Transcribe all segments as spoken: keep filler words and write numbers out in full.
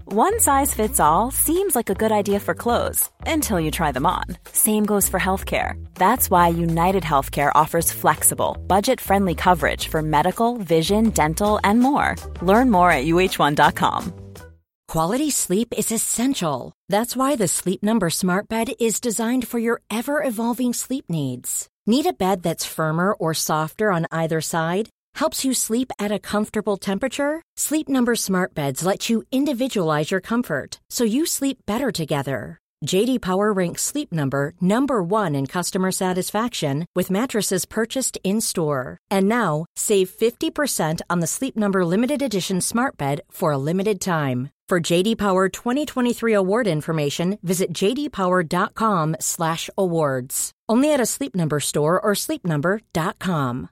One size fits all seems like a good idea for clothes until you try them on. Same goes for healthcare. That's why United Healthcare offers flexible, budget-friendly coverage for medical, vision, dental, and more. Learn more at U H one dot com. Quality sleep is essential. That's why the Sleep Number Smart Bed is designed for your ever-evolving sleep needs. Need a bed that's firmer or softer on either side? Helps you sleep at a comfortable temperature? Sleep Number Smart Beds let you individualize your comfort, so you sleep better together. J D Power ranks Sleep Number number one in customer satisfaction with mattresses purchased in-store. And now, save fifty percent on the Sleep Number Limited Edition Smart Bed for a limited time. For J D Power twenty twenty-three award information, visit j d power dot com slash awards. Only at a Sleep Number store or sleep number dot com.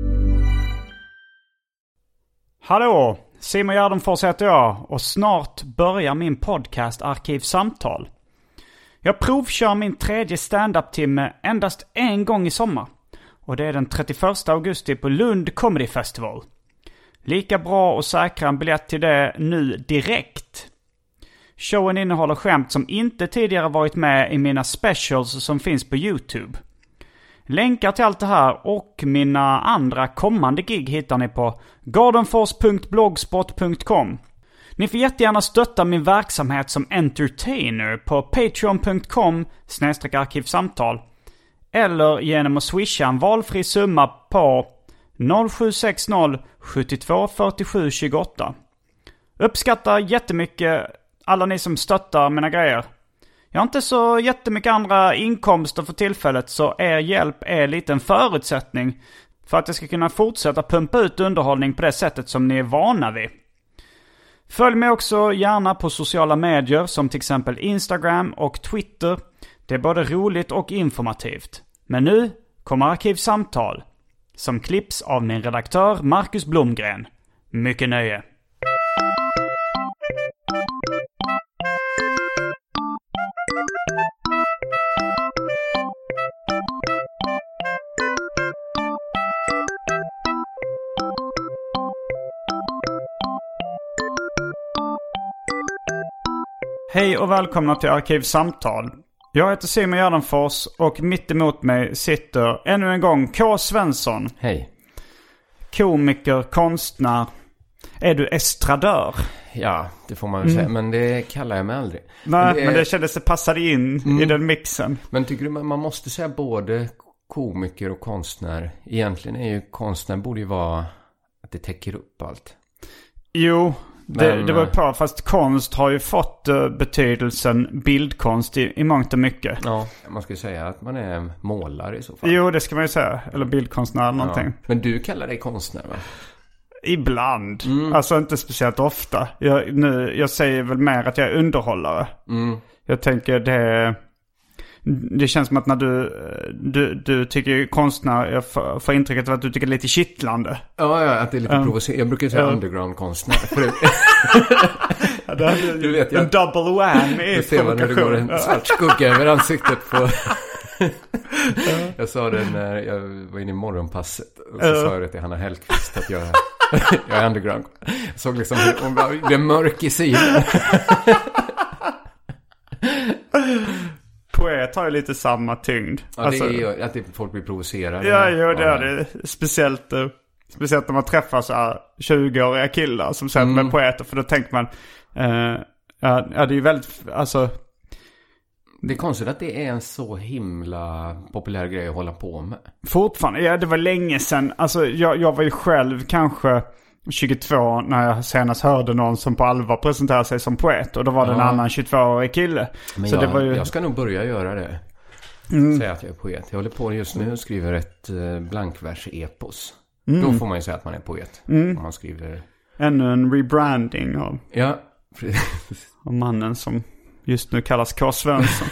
Hallå, Simon Gärdenfors heter jag och snart börjar min podcast Arkivsamtal. Jag provkör min tredje stand-up-timme endast en gång i sommar. Och det är den trettioförsta augusti på Lund Comedy Festival. Lika bra att säkra en biljett till det nu direkt. Showen innehåller skämt som inte tidigare varit med i mina specials som finns på YouTube. Länkar till allt det här och mina andra kommande gig hittar ni på gardenfors punkt blogspot punkt com. Ni får jättegärna stötta min verksamhet som entertainer på patreon punkt com slash arkivsamtal eller genom att swisha en valfri summa på noll sju sex noll sjuttiotvå fyrtiosju tjugoåtta. Uppskattar jättemycket alla ni som stöttar mina grejer. Jag har inte så jättemycket andra inkomster för tillfället, så er hjälp är lite en förutsättning för att jag ska kunna fortsätta pumpa ut underhållning på det sättet som ni är vana vid. Följ mig också gärna på sociala medier som till exempel Instagram och Twitter. Det är både roligt och informativt. Men nu kommer Arkivsamtal som klipps av min redaktör Marcus Blomgren. Mycket nöje. Hej och välkomna till Arkivsamtal. Jag heter Simon Gärdenfors och mitt emot mig sitter ännu en gång K. Svensson. Hej. Komiker, konstnär. Är du estradör? Ja, det får man väl mm. säga. Men det kallar jag mig aldrig. Nej, men det, är... men det kändes det passade in mm. i den mixen. Men tycker du man måste säga både komiker och konstnär? Egentligen är ju konstnär borde ju vara att det täcker upp allt. Jo, det, men... det var på. Fast konst har ju fått uh, betydelsen bildkonst i, i mångt och mycket. Ja, man ska ju säga att man är målare i så fall. Jo, det ska man ju säga. Eller bildkonstnär eller någonting. Ja. Men du kallar dig konstnär, va? Ibland. Mm. Alltså inte speciellt ofta. Jag, nu, jag säger väl mer att jag är underhållare. Mm. Jag tänker det... Det känns som att när du, du, du tycker konstnär, jag får, får intrycket av att du tycker det är lite kittlande. Ja, ja, att det är lite um, provocerande. Jag brukar säga uh, underground-konstnär. Ja, det är, du vet, jag, en double whammy i ser man när det går en svart skugga över ansiktet på... Jag sa det när jag var inne i morgonpasset. Och så uh. sa jag det till Hanna Hellqvist att jag, jag är underground. Jag såg liksom hur hon blev mörk i sidan. Poet har ju lite samma tyngd. Ja, alltså, det är ju att det, folk blir provocerade. Ja, jo, det är det. Speciellt, speciellt när man träffar så här tjugo-åriga killar som sen mm. med poeter. För då tänker man, uh, ja, ja, det är ju väldigt, alltså... Det är konstigt att det är en så himla populär grej att hålla på med. Fortfarande, ja, det var länge sedan. Alltså, jag, jag var ju själv kanske tjugotvå när jag senast hörde någon som på allvar presenterade sig som poet. Och då var det ja. en annan tjugotvåårig kille. Men så jag, det var ju... jag ska nog börja göra det. Mm. Säga att jag är poet. Jag håller på just nu och skriver ett blankvers-epos. Mm. Då får man ju säga att man är poet. Mm. Om man skriver... Ännu en rebranding av... Ja, av mannen som just nu kallas K. Svensson.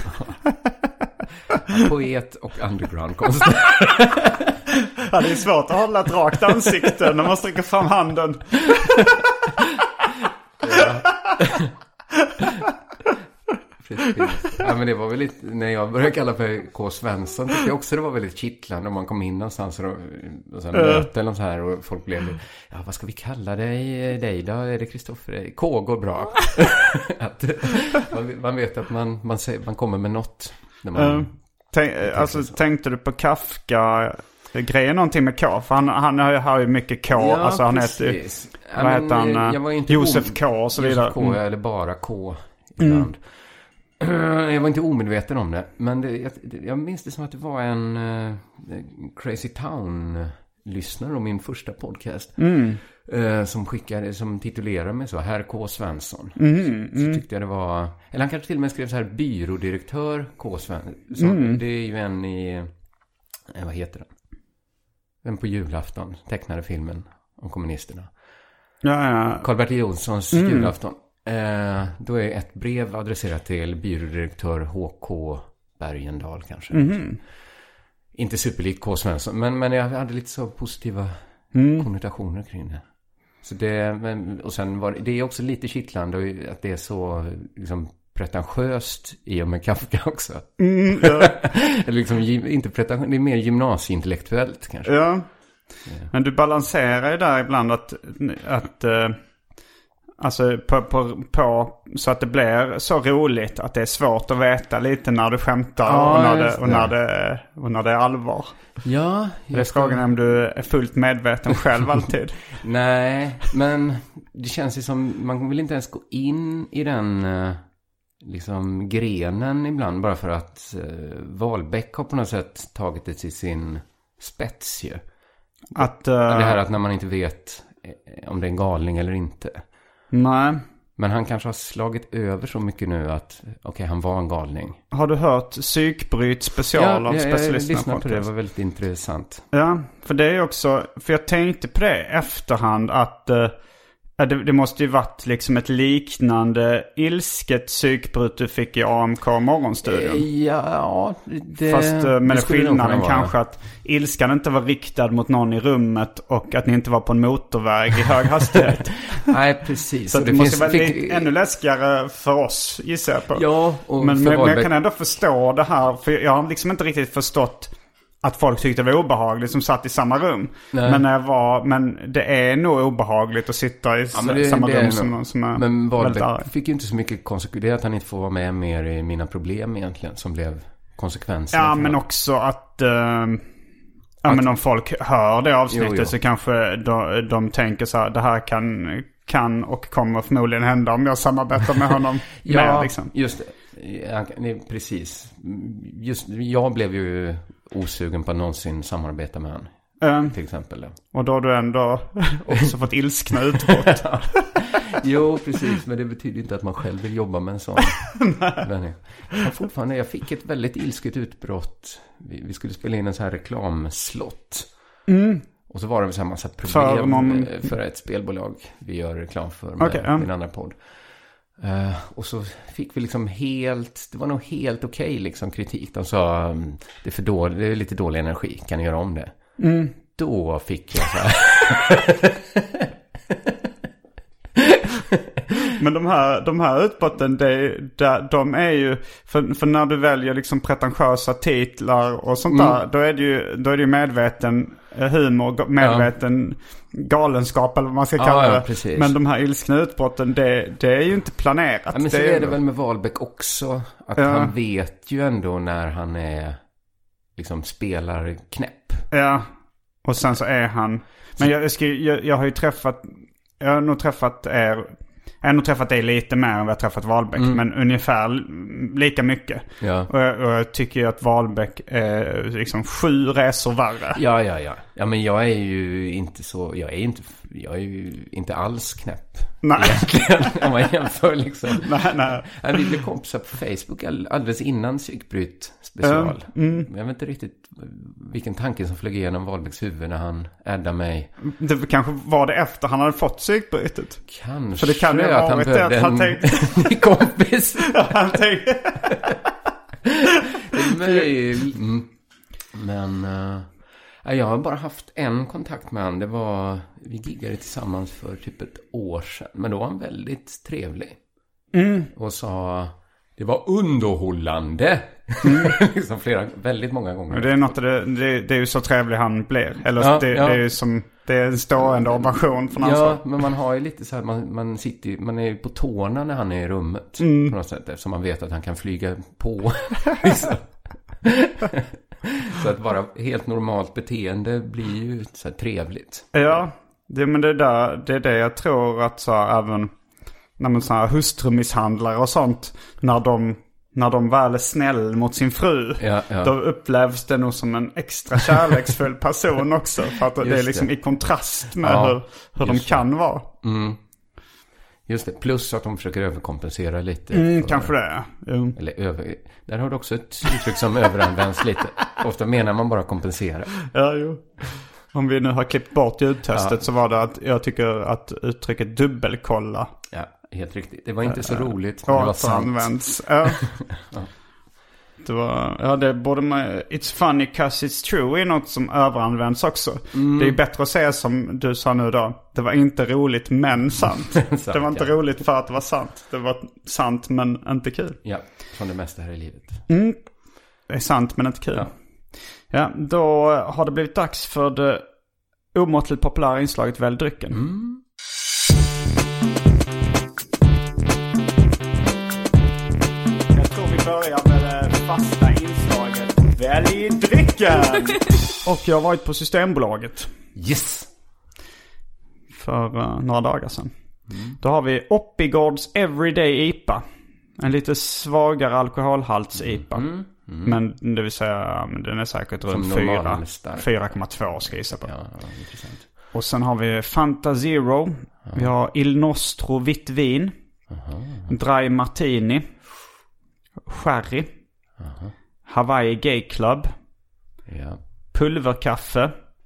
Poet och underground-konstnär. Ja, det är svårt att hålla ett rakt ansikte när man sträcker fram handen. Ja. Ja, men det var väl lite, när jag började kalla för K. Svensson tyckte jag också det var väldigt kittlande om man kom in någonstans och, och sen möte eller något så här och folk blev, ja vad ska vi kalla dig, dig då? Är det Kristoffer? K går bra. Att, man, man vet att man, man, säger, man kommer med något. När man, uh, tänk, alltså så. Tänkte du på Kafka? Grejen någonting med K, för han, han har ju mycket K. Ja, alltså han precis. heter, ja, vad heter han? Jag var inte Josef K och så vidare. Josef K eller bara K ibland. Mm. Jag var inte omedveten om det. Men det, jag, jag minns det som att det var en uh, Crazy Town-lyssnare om min första podcast. Mm. Uh, som skickade, som titulerade mig så, Herr K. Svensson. Mm, så, mm. så tyckte jag det var, eller han kanske till och med skrev så här, byrådirektör K. Svensson. Mm. Det är ju en i, eh, vad heter den? Den på julafton tecknade filmen om kommunisterna. Ja, ja. Karl-Bertil Jonssons mm. julafton. Eh, då är ett brev adresserat till byrådirektör H K Bergendal kanske. Mm. Inte superlikt K. Svensson. Men, men jag hade lite så positiva mm. konnotationer kring det. Så det, men, och sen var det är också lite kittlande att det är så liksom pretentiöst i och med Kafka också. Mm, ja. liksom, inte pretentiöst, det är mer gymnasieintellektuellt kanske. Ja. ja. Men du balanserar ju där ibland att, att uh, alltså på, på, på så att det blir så roligt att det är svårt att veta lite när du skämtar ja, och, när det, och, när det, och när det är allvar. Ja. Det är frågan om du är fullt medveten själv alltid. Nej, men det känns ju som man vill inte ens gå in i den liksom grenen ibland bara för att uh, Wahlbeck har på något sätt tagit det till sin spets ju. Att, uh, det här att när man inte vet om det är en galning eller inte. Nej. Men han kanske har slagit över så mycket nu att okej, okay, han var en galning. Har du hört Psykbryt special ja, av specialisterna? Ja, jag lyssnade på det. Det var väldigt intressant. Ja, för det är också, för jag tänkte på det efterhand att uh, det, det måste ju varit liksom ett liknande ilsket psykbryt du fick i A M K morgonstudion. Ja, det... Fast uh, med det skillnaden kanske att ilskan inte var riktad mot någon i rummet och att ni inte var på en motorväg i hög hastighet. Nej, precis. Så det, det måste vara fick... ännu läskigare för oss, gissar jag på. Ja, och men, men, men jag kan ändå förstå det här, för jag har liksom inte riktigt förstått att folk tyckte det var obehagligt som satt i samma rum. Nej. Men när jag var, men det är nog obehagligt att sitta i ja, det, samma rum som någon som är men Wahlbeck fick ju inte så mycket konsekvenser, att han inte får vara med mer i mina problem egentligen, som blev konsekvenser. Ja, men också att... Uh, Ja, att, men om folk hör det avsnittet jo, jo. så kanske de, de tänker så här, det här kan, kan och kommer förmodligen hända om jag samarbetar med honom. ja, med, liksom. just det. Ja, precis. Just, jag blev ju osugen på att någonsin samarbeta med honom. Um, till exempel. Och då har du ändå också fått ilskna utbrott. Jo, precis. Men det betyder inte att man själv vill jobba med en sån vändning. Jag, fortfarande, jag fick ett väldigt ilsket utbrott. Vi, vi skulle spela in en sån här reklamslott. Mm. Och så var det så här massa problem för, någon... för ett spelbolag vi gör reklam för med okay, um. min andra podd. Uh, och så fick vi liksom helt, det var nog helt okej okay, liksom kritik. De sa, um, det, är för dålig, det är lite dålig energi, kan ni göra om det? Mm. Då fick jag så här. Men de här, de här utbrotten, det, det, de är ju, för, för när du väljer liksom pretentiösa titlar och sånt mm. där, då är det ju, då är det ju medveten humor, medveten ja. galenskap eller vad man ska kalla ja, det. Precis. Men de här ilskna utbrotten, det, det är ju inte planerat. Ja, men så det är det väl med Wahlbeck också, att ja. han vet ju ändå när han är liksom spelar knäpp. Ja, och sen så är han, men jag, jag, jag, jag har ju träffat, jag har nog träffat er. Jag har nog träffat dig lite mer än vad jag har träffat Wahlbeck. Mm. Men ungefär lika mycket. Ja. Och, jag, och jag tycker ju att Wahlbeck är liksom sju resor värre. Ja, ja, ja. Ja, men jag är ju inte så... Jag är, inte, jag är ju inte alls knäpp. Nej. Egentligen, om man jämför liksom. Nej, nej. Vi blev kompisar på Facebook alldeles innan Psykbryt special. Mm. Mm. Jag vet inte riktigt vilken tanke som flög igenom Wahlbecks huvud när han addade mig. Det kanske var det efter han hade fått Psykbrytet. Kanske. För det kan ju ha varit det att han tänkte... kompis. Ja, han tänkte... Det är möjligt. Mm. Men... Uh... Jag har bara haft en kontakt med han. Det var, vi giggade tillsammans för typ ett år sedan. Men då var han väldigt trevlig. Mm. Och sa, Det var underhållande. Mm. liksom flera, väldigt många gånger. Det är något av det, det, det är ju så trevlig han blir. Eller ja, det, ja. det är ju som, det är en stående ovation från hans Ja, håll. men man har ju lite så här, man, man sitter man är ju på tårna när han är i rummet. Mm. På något sätt, eftersom man vet att han kan flyga på. liksom. Så att bara helt normalt beteende blir ju så här trevligt. Ja, det, men det, där, det är det jag tror att så här, även när man så här hustrumisshandlare och sånt, när de, när de väl är snäll mot sin fru, ja, ja. då upplevs det nog som en extra kärleksfull person också. För att det är liksom det. i kontrast med ja, hur, hur de kan det. vara. Mm. Just det, plus att de försöker överkompensera lite. Mm, för, kanske det, jo. Eller över, där har du också ett uttryck som överanvänds lite. Ofta menar man bara kompensera. Ja, jo. Om vi nu har klippt bort ljudtestet ja. så var det att jag tycker att uttrycket dubbelkolla. Ja, helt riktigt. Det var inte så roligt, men det var sant. Används. Ja. ja. Det var, ja, det borde man, it's funny cause it's true är något som överanvänds också. Mm. Det är bättre att säga som du sa nu då. Det var inte roligt men sant. sant det var inte ja. roligt för att det var sant. Det var sant men inte kul. Ja, som det mesta här i livet. Mm. Det är sant men inte kul. Ja. Ja, då har det blivit dags för det omåttligt populära inslaget Välj drycken. Mm. Jag tror vi börjar med det fasta inslaget Välj drycken. Och jag har varit på Systembolaget. Yes! För uh, några dagar sedan. Mm. Då har vi Oppigårds Everyday I P A. En lite svagare alkoholhalts-I P A. Mm. Mm. Men det vill säga, den är säkert runt fyra komma två ska jag gissa på. Ja, ja, intressant. Och sen har vi Fanta Zero. Ja. Vi har Il Nostro vitt vin. Aha. Dry Martini. Sherry. Aha. Hawaii Gay Club. Ja. Pulverkaffe.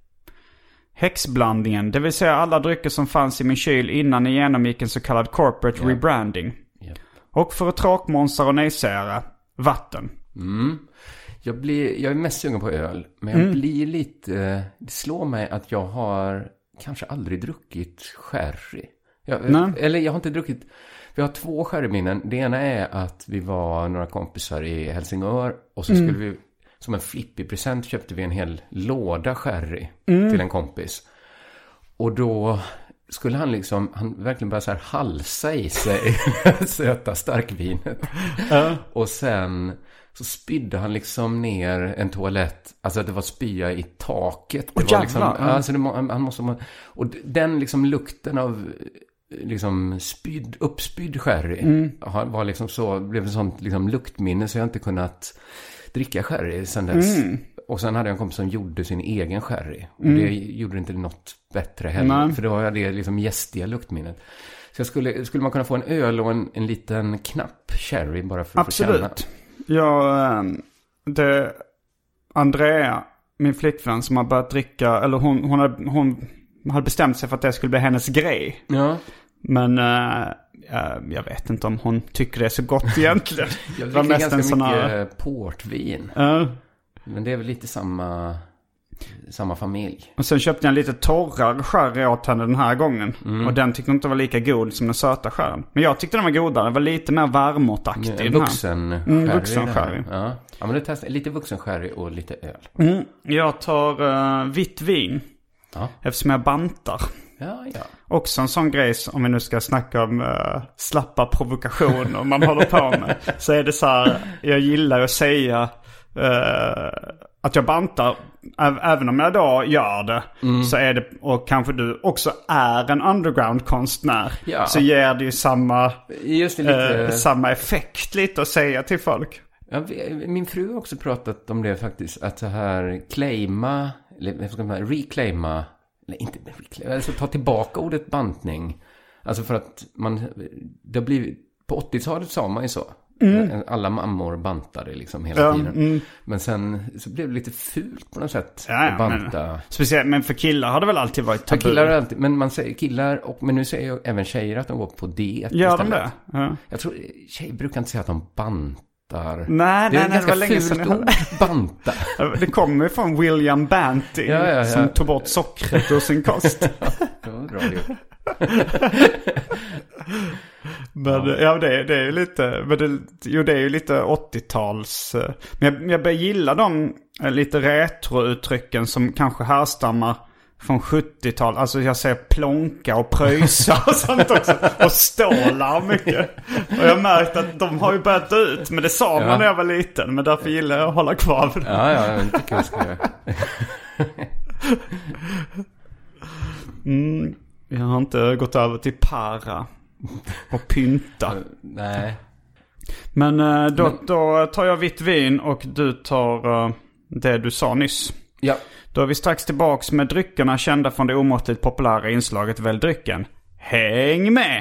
Häxblandningen. Det vill säga alla drycker som fanns i min kyl innan jag genomgick en så kallad corporate ja. rebranding. Ja. Och för ett tråkmånsar och nejsägare. Vatten. Mm. Jag, blir, jag är mest sugen på öl. Men jag mm. blir lite... Det slår mig att jag har kanske aldrig druckit sherry. Jag, eller jag har inte druckit... Vi har två sherryminnen. Det ena är att vi var några kompisar i Helsingör. Och så skulle mm. vi... Som en flippig present köpte vi en hel låda sherry mm. till en kompis. Och då... Skulle han liksom, han verkligen bara så här halsa i sig söta starkvinet. Uh. Och sen så spydde han liksom ner en toalett. Alltså att det var spya i taket. Det oh, var liksom, uh. alltså det, han måste, och den liksom lukten av liksom spyd, uppspydd sherry mm. var liksom så, blev ett sånt liksom luktminne så jag inte kunnat dricka sherry sen dess. Mm. Och sen hade jag en kompis som gjorde sin egen sherry. Och mm. det gjorde inte något bättre heller. Mm. För då var det liksom gästiga luktminnet. Så jag skulle, skulle man kunna få en öl och en, en liten knapp sherry bara för att Absolut. få känna? Ja, det Andrea, min flickvän som har börjat dricka, eller hon, hon, hade, hon hade bestämt sig för att det skulle bli hennes grej. Ja. Men uh, jag vet inte om hon tycker det är så gott egentligen. Jag dricker ganska mycket såna... portvin. Uh. Men det är väl lite samma, samma familj. Och sen köpte jag en lite torrare sherry åt henne den här gången. Mm. Och den tyckte inte var lika god som den söta sherryn. Men jag tyckte den var godare. Den var lite mer varmåtaktig. Vuxen sherry. Mm, vuxen sherry. Ja. Ja, men det testar lite vuxen sherry och lite öl. Mm. Jag tar uh, vitt vin. Ja. Eftersom jag bantar. Ja, ja. Också en sån grej, om vi nu ska snacka om uh, slappa provokationer man håller på med. Så är det så här, jag gillar att säga... Uh, att jag bantar ä- även om jag då gör det mm. så är det, och kanske du också är en underground-konstnär ja. Så ger det ju samma Just det, lite... uh, samma effekt lite att säga till folk. Ja, min fru har också pratat om det faktiskt, att så här claima eller ska man reclaima eller inte reclaima, alltså ta tillbaka ordet bantning, alltså för att man det har blivit, på åttiotalet sa man ju så. Mm. Alla mammor bantade liksom hela ja, tiden. Mm. Men sen så blev det lite fult på något sätt ja, att banta. Men, speciellt, men för killar har det väl alltid varit tabu? För killar har alltid, men man säger killar, och, men nu säger jag även tjejer att de går på diet. Gör de det? Ja. Jag tror, tjejer brukar inte säga att de bantar. Nej, det är nej, ett ganska nej, fult ord, banta. Det kommer ju från William Banting ja, ja, ja. som tog bort sockret ur sin kost. Ja, det var bra det. Men ja, ja det, det är ju lite, men det, jo, det är ju lite åttio-tals. Men jag, jag börjar gilla de lite retro-uttrycken som kanske härstammar från sjuttio-tal. Alltså jag säger plonka och pröjsa och sånt också. Och stålar mycket. Och jag har märkt att de har ju börjat dö ut. Men det sa man ja. när jag var liten. Men därför gillar jag att hålla kvar för det. Ja, ja, jag tycker jag ska göra. mm, jag har inte gått över till para och pynta. Nej. Men då, då tar jag vitt vin och du tar det du sa nyss. Ja. Då är vi strax tillbaks med dryckerna kända från det omåttligt populära inslaget Välj drycken. Häng med!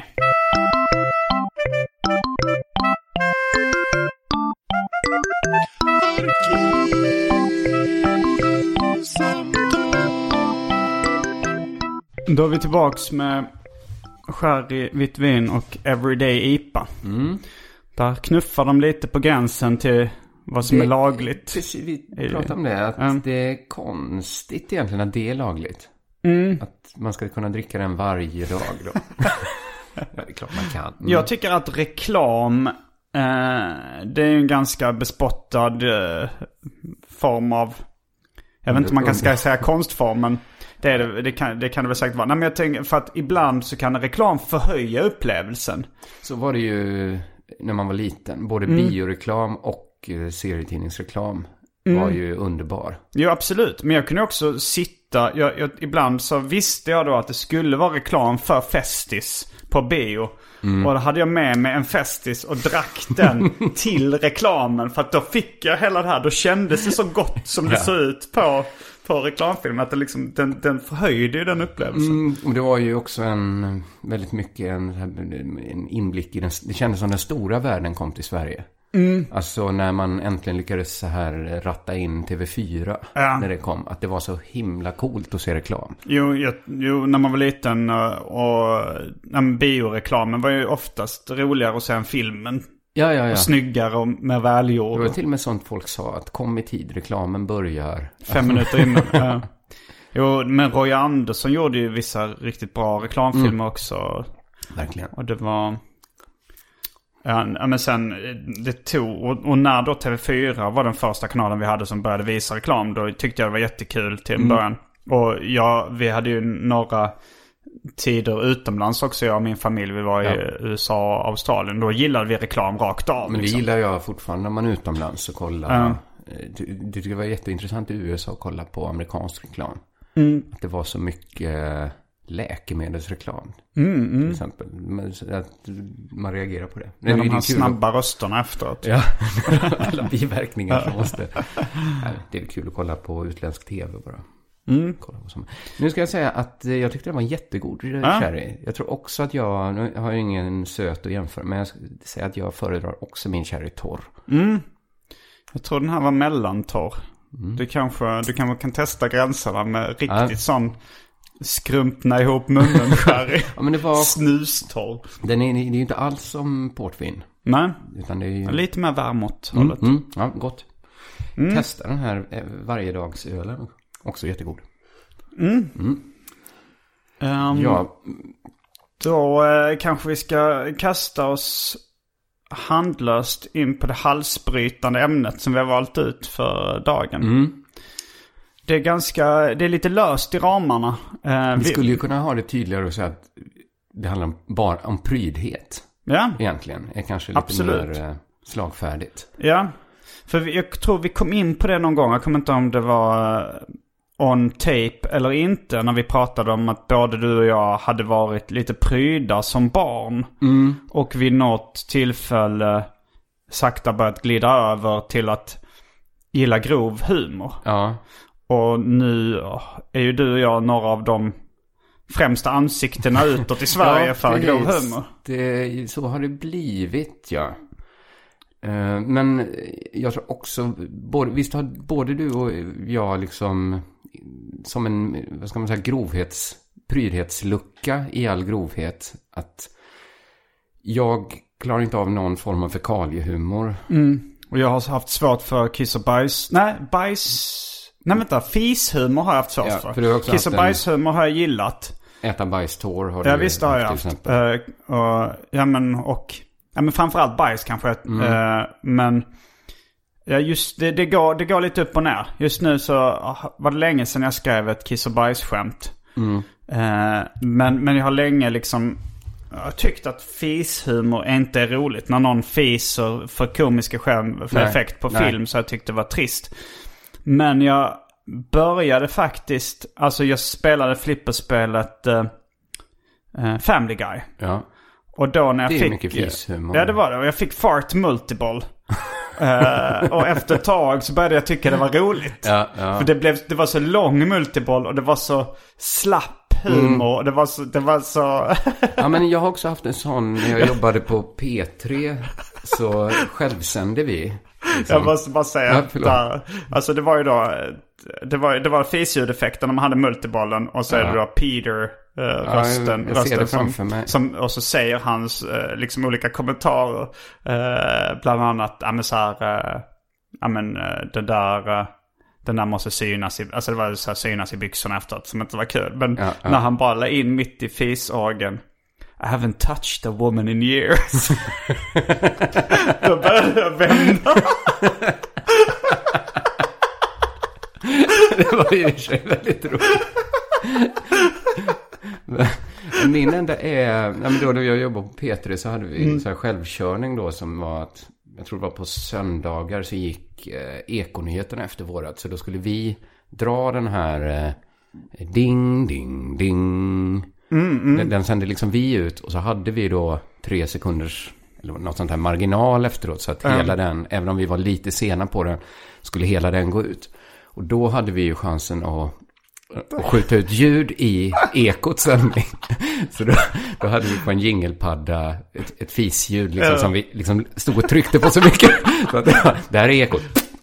Då är vi tillbaks med sherry, vitt vin och everyday I P A. Mm. Där knuffar de lite på gränsen till vad som det, är lagligt. Precis, vi pratade om det. Att mm. det är konstigt egentligen att det är lagligt. Mm. Att man ska kunna dricka den varje dag då. Ja, det är klart man kan. Mm. Jag tycker att reklam, eh, det är en ganska bespottad eh, form av, jag vet inte om man kan ska säga konstformen. Det, är det, det, kan, det kan det väl säkert vara. Nej, men jag tänker, för att ibland så kan reklam förhöja upplevelsen. Så var det ju när man var liten. Både mm. bioreklam och serietidningsreklam mm. var ju underbar. Jo, absolut. Men jag kunde också sitta, jag, jag, ibland så visste jag då att det skulle vara reklam för Festis på bio. Mm. Och då hade jag med mig en Festis och drack den till reklamen. För att då fick jag hela det här. Då kändes det så gott som det ja. såg ut på, på reklamfilmen. Att det liksom, den, den förhöjde ju den upplevelsen. Mm, och det var ju också en väldigt mycket en, en inblick i den. Det kändes som den stora världen kom till Sverige. Mm. Alltså när man äntligen lyckades så här ratta in T V fyra ja. när det kom. Att det var så himla coolt att se reklam. Jo, jag, jo när man var liten och, och bioreklamen var ju oftast roligare att se än filmen. Ja, ja, ja. Och snyggare och mer välgjord. Det var till och med sånt folk sa att kom i tid, reklamen börjar. Fem minuter innan. Ja. Jo, men Roy Andersson gjorde ju vissa riktigt bra reklamfilmer mm. också. Verkligen. Och det var... Ja, men sen det tog, och, och när då T V fyra var den första kanalen vi hade som började visa reklam, då tyckte jag det var jättekul till en början. Mm. Och ja, vi hade ju några tider utomlands också, jag och min familj, vi var ja. i U S A och Australien, då gillade vi reklam rakt av. Men liksom. Det gillar jag fortfarande när man är utomlands och kollar. Mm. Det, det tycker jag var jätteintressant i U S A att kolla på amerikansk reklam. Mm. Att det var så mycket läkemedelsreklam mm, mm. till exempel, att man reagerar på det. Men de här snabba att... rösterna efteråt. Ja, alla biverkningar som måste. Det är kul att kolla på utländsk tv bara. Mm. Kolla på som... Nu ska jag säga att jag tyckte det var en jättegod ja. sherry. Jag tror också att jag, nu har jag ingen söt att jämföra, men jag ska säga att jag föredrar också min sherry torr. Mm. Jag tror den här var mellantorr. Mm. Du kanske du kan, kan testa gränserna med riktigt ja. sån skrumpna ihop munnen sherry. Ja, men det var snustorr. Den är, det är ju inte alls som portvin. Nej. Utan det är ju... lite mer varmåt mm, hållet. Mm, ja, gott. Mm. Testa den här varje dags ölen. Också jättegod. Mm. Mm. Um, ja. Då eh, kanske vi ska kasta oss handlöst in på det halsbrytande ämnet som vi har valt ut för dagen. Mm. Det är ganska, det är lite löst i ramarna. Eh, vi skulle ju kunna ha det tydligare och säga att det handlar om, bara om prydhet. Ja. Egentligen. Är kanske lite Absolut. mer eh, slagfärdigt. Ja. För vi, jag tror vi kom in på det någon gång. Jag kommer inte om det var on tape eller inte. När vi pratade om att både du och jag hade varit lite pryda som barn. Mm. Och vid något tillfälle sakta börjat glida över till att gilla grov humor. Ja. Och nu är ju du och jag några av de främsta ansiktena utåt i Sverige ja, för grov humor. Det, så har det blivit, ja. Uh, men jag tror också, både, visst har både du och jag liksom som en, vad ska man säga, grovhets, prydhetslucka i all grovhet. Att jag klarar inte av någon form av fekaliehumor. Mm. Och jag har haft svårt för kiss och bajs. Nej, bajs... Nej vänta, fishumor har jag haft svårt ja, för. för Kiss och bajshumor har jag gillat. Äta bajstår har du. Ja, visst har jag haft. Uh, och, ja, men, och, ja, men framförallt bajs kanske. Mm. Uh, men ja, just det, det, går, det går lite upp och ner. Just nu så var det länge sedan jag skrev ett kiss- och bajsskämt. Mm. Uh, men, men jag har länge liksom jag har tyckt att fishumor inte är roligt. När någon fiser för komiska skämt, för nej, effekt på nej. film, så jag tyckte det var trist. Men jag började faktiskt, alltså jag spelade flipperspelet uh, uh, Family Guy. Ja. Och då när jag det är fick, mycket fishumor. Ja, det var det. Och jag fick fart multiball. uh, och efter ett tag så började jag tycka det var roligt. Ja, ja. För det, blev, det var så lång multiball och det var så slapp humor. Mm. Det var så... Det var så... ja, men jag har också haft en sån. När jag jobbade på P tre så självsände vi. Liksom. Jag måste bara säga att ja, alltså det var ju då det var, det var fisljudeffekten när man hade multibollen och så ja. är det då Peter uh, rösten, ja, jag, jag rösten som, som, och så säger hans uh, liksom olika kommentarer uh, bland annat ja men så här uh, ja men uh, det där uh, den där måste synas i, alltså det var så här synas i byxorna efteråt som inte var kul, men ja, ja. när han bara la in mitt i fisorgen, I haven't touched a woman in years. Då började jag vända. Det var ju väldigt roligt. Min enda är, ja, men då när jag jobbade på P tre så hade vi mm. så här självkörning då som var att, jag tror det var på söndagar så gick eh, Ekonyheterna efter vårat. Så då skulle vi dra den här eh, ding, ding, ding. Mm, mm. Den, den sände liksom vi ut och så hade vi då tre sekunders eller något sånt här marginal efteråt så att mm. hela den, även om vi var lite sena på den, skulle hela den gå ut. Och då hade vi ju chansen att, att skjuta ut ljud i ekots sändning. Så då, då hade vi på en jingelpadda ett, ett fisljud liksom, mm. som vi liksom stod och tryckte på så mycket. Så att det, det här är ekot.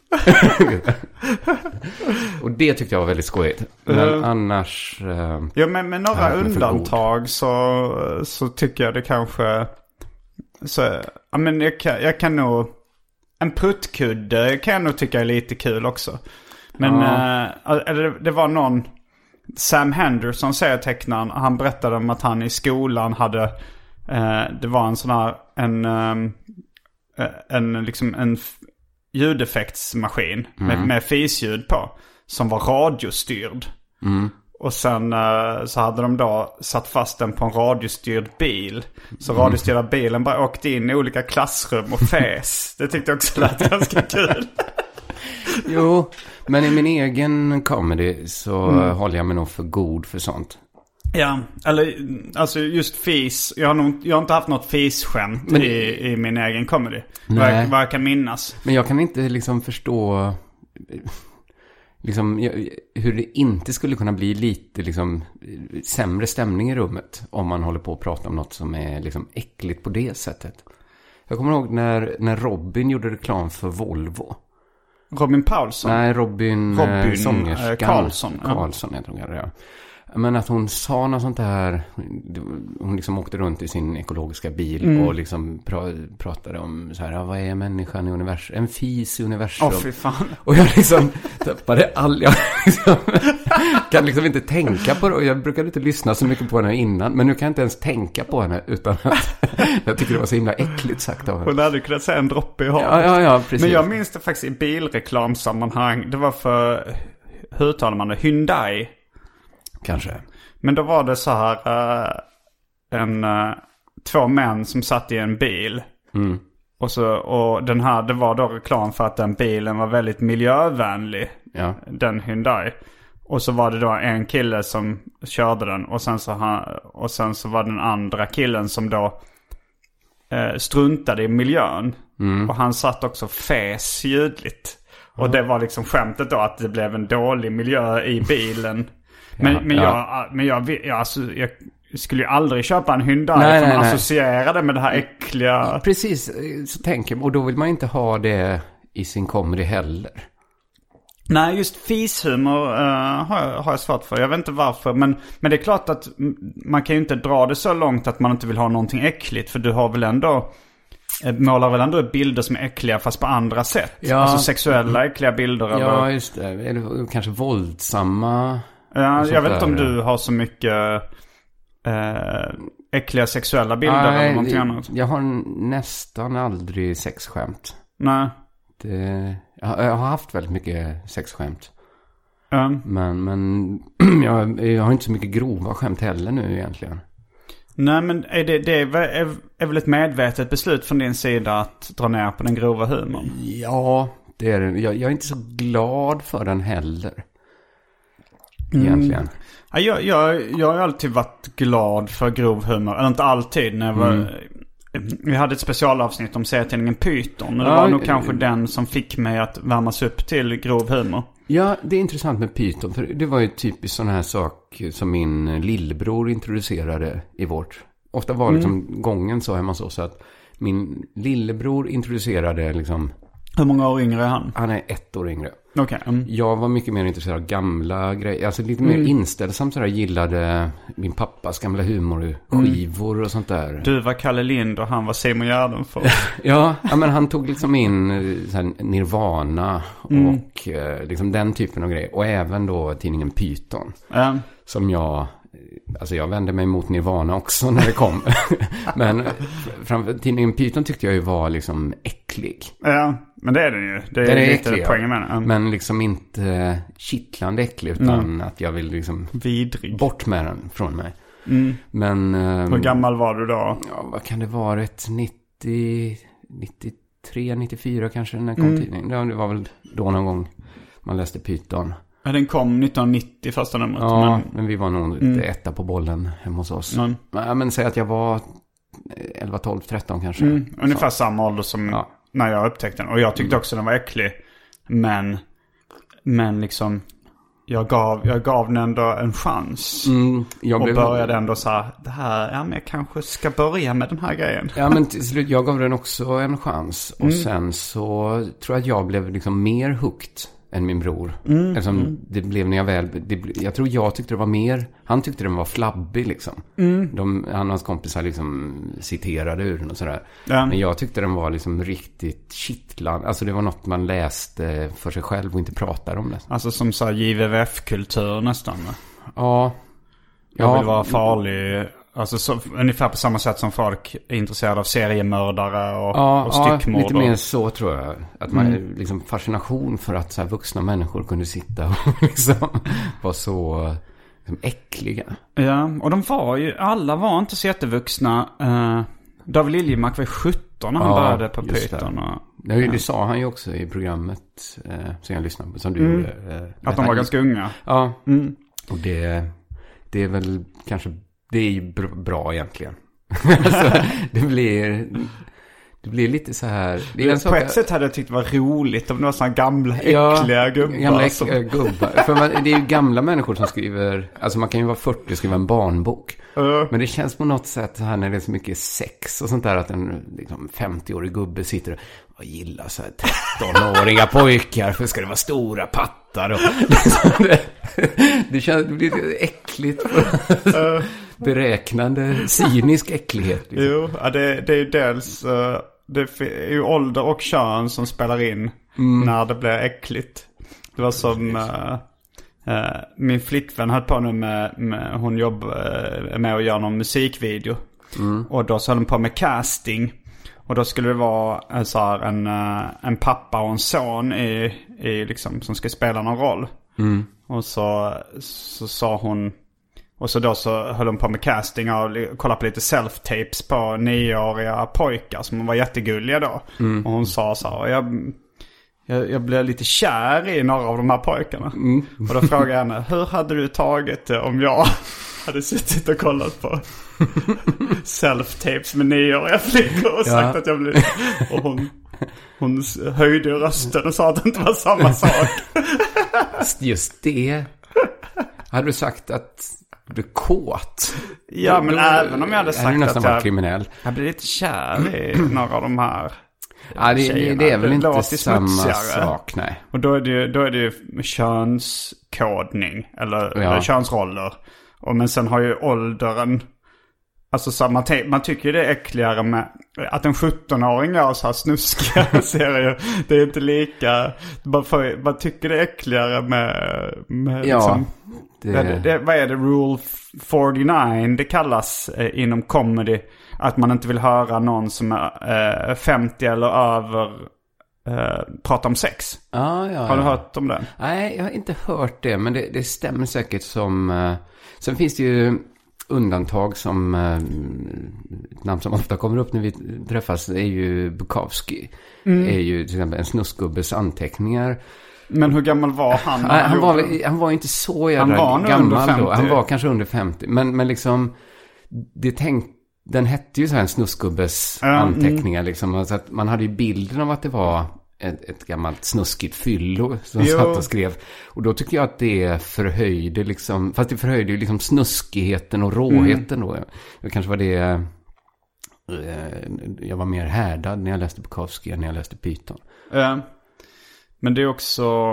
Och det tyckte jag var väldigt skojigt. Men uh, annars uh, ja, men med några undantag så, så tycker jag det kanske så, ja, men jag kan, jag kan nog en pruttkudde kan jag nog tycka är lite kul också. Men uh. uh, det, det var någon Sam Henderson, serietecknaren, han berättade om att han i skolan hade uh, det var en sån här en, um, en liksom en ljudeffektsmaskin mm. med, med fisljud på som var radiostyrd. Mm. Och sen uh, så hade de då satt fast den på en radiostyrd bil. Så mm. radiostyrda bilen bara åkte in i olika klassrum och fäs. Det tyckte jag också lät ganska kul. Jo, men i min egen comedy så mm. håller jag mig nog för god för sånt. Ja, eller alltså just fis. Jag har, nog, jag har inte haft något fisskämt men, i, i min egen comedy. Vad jag, vad jag kan minnas. Men jag kan inte liksom förstå liksom, hur det inte skulle kunna bli lite liksom, sämre stämning i rummet om man håller på att prata om något som är liksom, äckligt på det sättet. Jag kommer ihåg när, när Robin gjorde reklam för Volvo. Robin Paulsson? Nej, Robin, Robin sångerskan. Karlsson. Karlsson, jag tror jag det är. Men att hon sa något sånt här, hon liksom åkte runt i sin ekologiska bil mm. och liksom pra- pratade om så här, vad är människan i universum? En fis i universum. Åh, fy fan. Och jag liksom tappade all, jag liksom, kan liksom inte tänka på det. Och jag brukade inte lyssna så mycket på henne innan, men nu kan jag inte ens tänka på henne utan att jag tycker det var så himla äckligt sagt av henne. Hon hade kunnat säga en droppe i havet. Ja, ja, ja, precis. Men jag minns det faktiskt i bilreklamsammanhang. Det var för, hur talar man det? Hyundai. Kanske. Men då var det så här uh, en uh, två män som satt i en bil. Mm. Och så och den här, det var då reklam för att den bilen var väldigt miljövänlig. Ja. Den Hyundai. Och så var det då en kille som körde den och sen så han, och sen så var den andra killen som då uh, struntade i miljön. Mm. Och han satt också fäs ljudligt. Och det var liksom skämtet då att det blev en dålig miljö i bilen. Men, ja, men, jag, ja. men jag, jag, alltså, jag skulle ju aldrig köpa en Hyundai nej, för man associerar det med det här äckliga. Precis, så tänker man. Och då vill man inte ha det i sin comedy heller. Nej, just fishumor uh, har, jag, har jag svårt för. Jag vet inte varför. Men, men det är klart att man kan ju inte dra det så långt att man inte vill ha någonting äckligt. För du har väl ändå... målar väl ändå bilder som är äckliga fast på andra sätt. Ja. Alltså sexuella äckliga bilder. Ja, eller... just det. Eller kanske våldsamma... Ja, jag vet inte om du har så mycket eh, äckliga sexuella bilder Nej, eller någonting annat? Jag har nästan aldrig sexskämt. Nej. Det, jag, jag har haft väldigt mycket sexskämt. Mm. Men, men jag, jag har inte så mycket grova skämt heller nu egentligen. Nej, men är det, det är, är, är väl ett medvetet beslut från din sida att dra ner på den grova humorn? Ja, det är det. Jag, jag är inte så glad för den heller. Egentligen. Mm. Ja, jag, jag, jag har alltid varit glad för grov humor. Eller inte alltid. När jag var, mm. Vi hade ett specialavsnitt om serietidningen Python. Och det ja, var nog kanske den som fick mig att värmas upp till grov humor. Ja, det är intressant med Python. För det var ju typiskt sån här sak som min lillebror introducerade i vårt. Ofta var liksom mm. gången så hemma så, så att min lillebror introducerade liksom... Hur många år yngre är han? Han är ett år yngre. Okay. Mm. Jag var mycket mer intresserad av gamla grejer. Alltså lite mer mm. inställsamt sådär. Gillade min pappas gamla humorskivor mm. och sånt där. Du var Kalle Lind och han var Simon Gärdenfors. ja, ja, men han tog liksom in såhär, Nirvana mm. och eh, liksom den typen av grejer. Och även då tidningen Python. Mm. Som jag... Alltså jag vände mig mot Nirvana också när det kom. Men framför tidningen Python tyckte jag ju var liksom äcklig. Ja, men det är den ju. Det är, den är lite äcklig, poängen med den. Mm. Men liksom inte kittlande äcklig utan mm. att jag vill liksom vidrig. Bort med den från mig. Mm. Men hur gammal var du då? Ja, vad kan det vara? Ett nittio, nittiotre, nittiofyra kanske den kom mm. tidningen. Ja, det var väl då någon gång man läste Python. Ja, den kom nittonhundranittio första numret. Ja, men, men vi var nog lite mm. etta på bollen hemma hos oss. Mm. Men, men säg att jag var elva, tolv, tretton kanske. Mm. Ungefär så. Samma ålder som ja. När jag upptäckte den. Och jag tyckte mm. också den var äcklig. Men, men liksom... Jag gav, jag gav den ändå en chans. Mm, jag och blev... började ändå så här, det här, ja men jag kanske ska börja med den här grejen. Ja men till slut, jag gav den också en chans. Och mm. sen så tror jag att jag blev liksom mer hooked än min bror. Mm, Eftersom mm. det blev när jag väl... Det, jag tror jag tyckte det var mer... Han tyckte den var flabbig liksom. Mm. De, han och hans kompisar liksom citerade ur den och sådär. Ja. Men jag tyckte den var liksom riktigt kittlande. Alltså det var något man läste för sig själv och inte pratade om det. Alltså som så här J V V F-kultur nästan. Ja. Jag ja. vill vara farlig... Alltså så, ungefär på samma sätt som folk är intresserade av seriemördare och, ja, och styckmord. Ja, lite mer så tror jag. Att man mm. liksom fascination för att så här, vuxna människor kunde sitta och liksom vara så liksom, äckliga. Ja, och de var ju, alla var inte så jättevuxna. Uh, David Liljemark var sjutton när han ja, började på Python. Och, det, ja. det sa han ju också i programmet eh, som jag lyssnade på, som du mm. gjorde. Eh, att de var ganska unga. Ja, mm. och det, det är väl kanske... Det är ju bra egentligen. alltså, det blir det blir lite så här. Det är på sak, ett sätt hade jag tyckt det var roligt om det var såna gamla äckliga ja, gubbar. Gamla som... äckliga gubbar. För man, det är ju gamla människor som skriver. Alltså man kan ju vara fyrtio och skriva en barnbok. Uh. Men det känns på något sätt så här när det är så mycket sex och sånt där att en liksom, femtio-årig gubbe sitter och gillar så här tretton-åriga pojkar för ska det vara stora pattar och det, det känns det blir äckligt. Uh. Beräknande, cynisk äcklighet. Liksom. Jo, ja, det, det är ju dels uh, det är ju ålder och kön som spelar in mm. när det blir äckligt. Det var som uh, uh, min flickvän höll på nu med, med hon jobbar uh, med att göra någon musikvideo. Mm. Och då så höll hon på med casting. Och då skulle det vara uh, så här, en, uh, en pappa och en son i, i, liksom, som ska spela någon roll. Mm. Och så, så sa hon... Och så då så höll hon på med casting och kollade på lite self-tapes på nioåriga pojkar som var jättegulliga då. Mm. Och hon sa så här, jag, jag, jag blev lite kär i några av de här pojkarna. Mm. Och då frågade jag henne, hur hade du tagit det om jag hade suttit och kollat på self-tapes med nioåriga flickor och sagt ja. Att jag blev... Och hon, hon höjde rösten och sa att det inte var samma sak. Just det. Hade du sagt att... Du är kåt. Ja, men då, även om jag hade sagt att jag, kriminell. jag blir lite kär i några av de här ja, det, tjejerna. Det är väl det inte samma sak, nej. Och då är det ju, då är det ju könskodning eller, ja. eller könsroller. Och men sen har ju åldern Alltså så man, te- man tycker det är äckligare med att en sjutton-åring gör så här snuskiga serier. Det är inte lika... Man, får, man tycker det är äckligare med... med ja, liksom, det... Det, det, vad är det? Rule fyrtionio det kallas eh, inom comedy. Att man inte vill höra någon som är eh, femtio eller över eh, prata om sex. Ah, ja, har du ja. hört om det? Nej, jag har inte hört det. Men det, det stämmer säkert som... Eh, sen finns det ju... undantag som eh, ett namn som ofta kommer upp när vi träffas är ju Bukowski. Mm. Är ju till exempel en snuskgubbes anteckningar. Men hur gammal var han? Han, han, var, han var inte så jävla han var gammal då. Han var kanske under femtio. Men, men liksom, det tänk, den hette ju så här en snuskgubbes mm. anteckningar. Liksom. Alltså att man hade ju bilden av att det var ett, ett gammalt snuskigt fyllo som jo. satt och skrev. Och då tycker jag att det förhöjde liksom, fast det förhöjde ju liksom snuskigheten och råheten mm. då. Det kanske var det eh, jag var mer härdad när jag läste Bukowski än när jag läste Python. Ja. Men det är också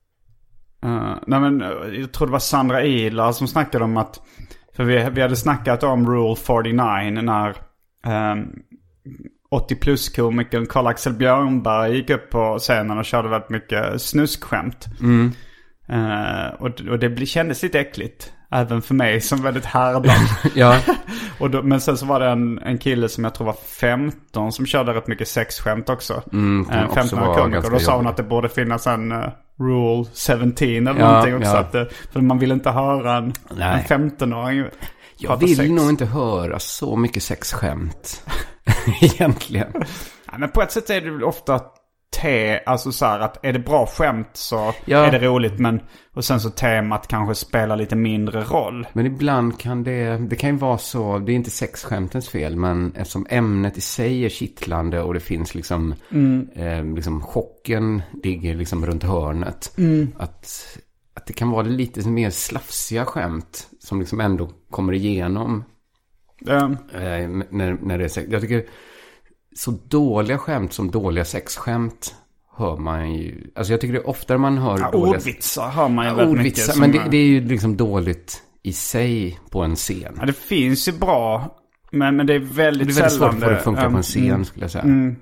uh, nej men jag tror det var Sandra Ihler som snackade om att, för vi, vi hade snackat om Rule fyrtionio när um, åttio plus-komikern Karl-Axel Björnberg gick upp på scenen och körde väldigt mycket snuskskämt. Mm. Uh, och, och det bli, kändes lite äckligt. Även för mig som väldigt härdad. ja. och då, men sen så var det en, en kille som jag tror var femton som körde rätt mycket sexskämt också. Mm, en femton-årig komiker. Och då sa hon att det borde finnas en uh, Rule sjutton eller ja, någonting också. Ja. Att, uh, för man vill inte höra en, en femton-åring Jag vill sex. nog inte höra så mycket sexskämt. Egentligen. Ja, men på ett sätt är det ofta te, alltså så här att är det bra skämt så ja. är det roligt, men och sen så temat kanske spelar lite mindre roll. Men ibland kan det, det kan ju vara så, det är inte sexskämtens fel, men eftersom ämnet i sig är kittlande och det finns liksom, mm. eh, liksom chocken ligger liksom runt hörnet, mm. att, att det kan vara lite mer slafsiga skämt som liksom ändå kommer igenom. Mm. Eh, när, när det är sex. Jag tycker så dåliga skämt som dåliga sexskämt hör man ju. Alltså jag tycker det är oftare man hör ja, dåliga... ordvitsar hör man ju ja, väldigt ordvitsar, mycket. Men det, det är ju liksom dåligt i sig på en scen. Ja, det finns ju bra, men, men det är väldigt sällan... Det är väldigt svårt för att det funkar um, på en scen, mm, skulle jag säga. Mm.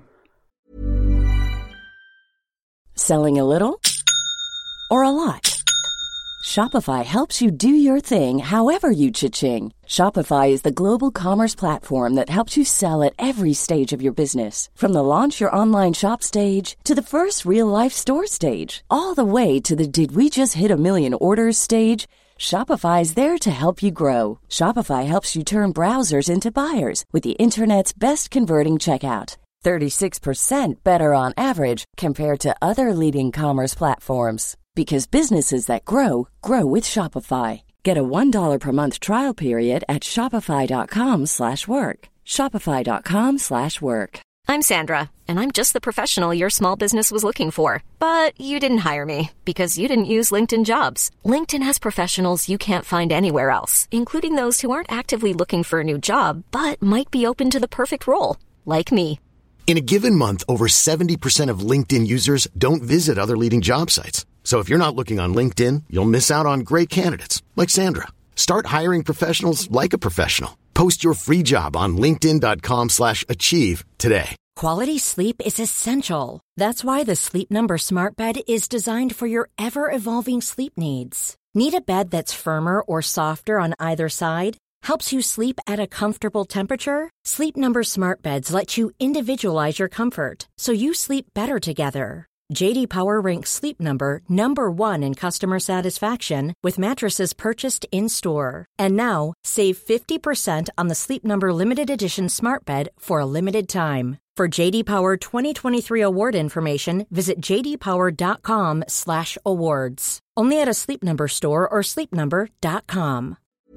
Selling a little or a lot? Shopify helps you do your thing however you cha-ching. Shopify is the global commerce platform that helps you sell at every stage of your business. From the launch your online shop stage to the first real-life store stage, all the way to the did we just hit a million orders stage. Shopify is there to help you grow. Shopify helps you turn browsers into buyers with the internet's best converting checkout. thirty-six percent better on average compared to other leading commerce platforms. Because businesses that grow, grow with Shopify. Get a one dollar per month trial period at shopify.com slash work. Shopify.com slash work. I'm Sandra, and I'm just the professional your small business was looking for. But you didn't hire me because you didn't use LinkedIn Jobs. LinkedIn has professionals you can't find anywhere else, including those who aren't actively looking for a new job, but might be open to the perfect role, like me. In a given month, over seventy percent of LinkedIn users don't visit other leading job sites. So if you're not looking on LinkedIn, you'll miss out on great candidates like Sandra. Start hiring professionals like a professional. Post your free job on linkedin.com slash achieve today. Quality sleep is essential. That's why the Sleep Number Smart Bed is designed for your ever-evolving sleep needs. Need a bed that's firmer or softer on either side? Helps you sleep at a comfortable temperature? Sleep Number Smart Beds let you individualize your comfort so you sleep better together. J D Power ranks Sleep Number number one in customer satisfaction with mattresses purchased in-store. And now, save fifty percent on the Sleep Number Limited Edition Smart Bed for a limited time. For J D Power twenty twenty-three award information, visit jdpower.com slash awards. Only at a Sleep Number store or sleep number dot com.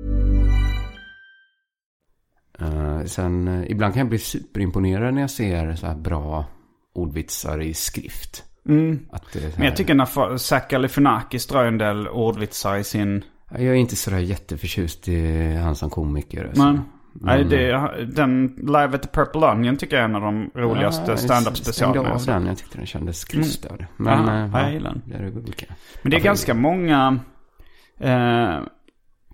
Uh, sen, uh, ibland kan jag bli superimponerad när jag ser så här bra ordvitsar i skrift. Mm. Att det är Men jag tycker när Zach Galifianakis drar en del ordvitsar i sin... Jag är inte så där jätteförtjust i han som komiker. Men, mm. nej, det, den Live at the Purple Onion tycker jag är en av de roligaste ja, stand-up specialerna. Jag den, jag tyckte den kändes krystad. Mm. Men, ja, äh, jag gillar den. Det är det Men det är ganska många... Eh,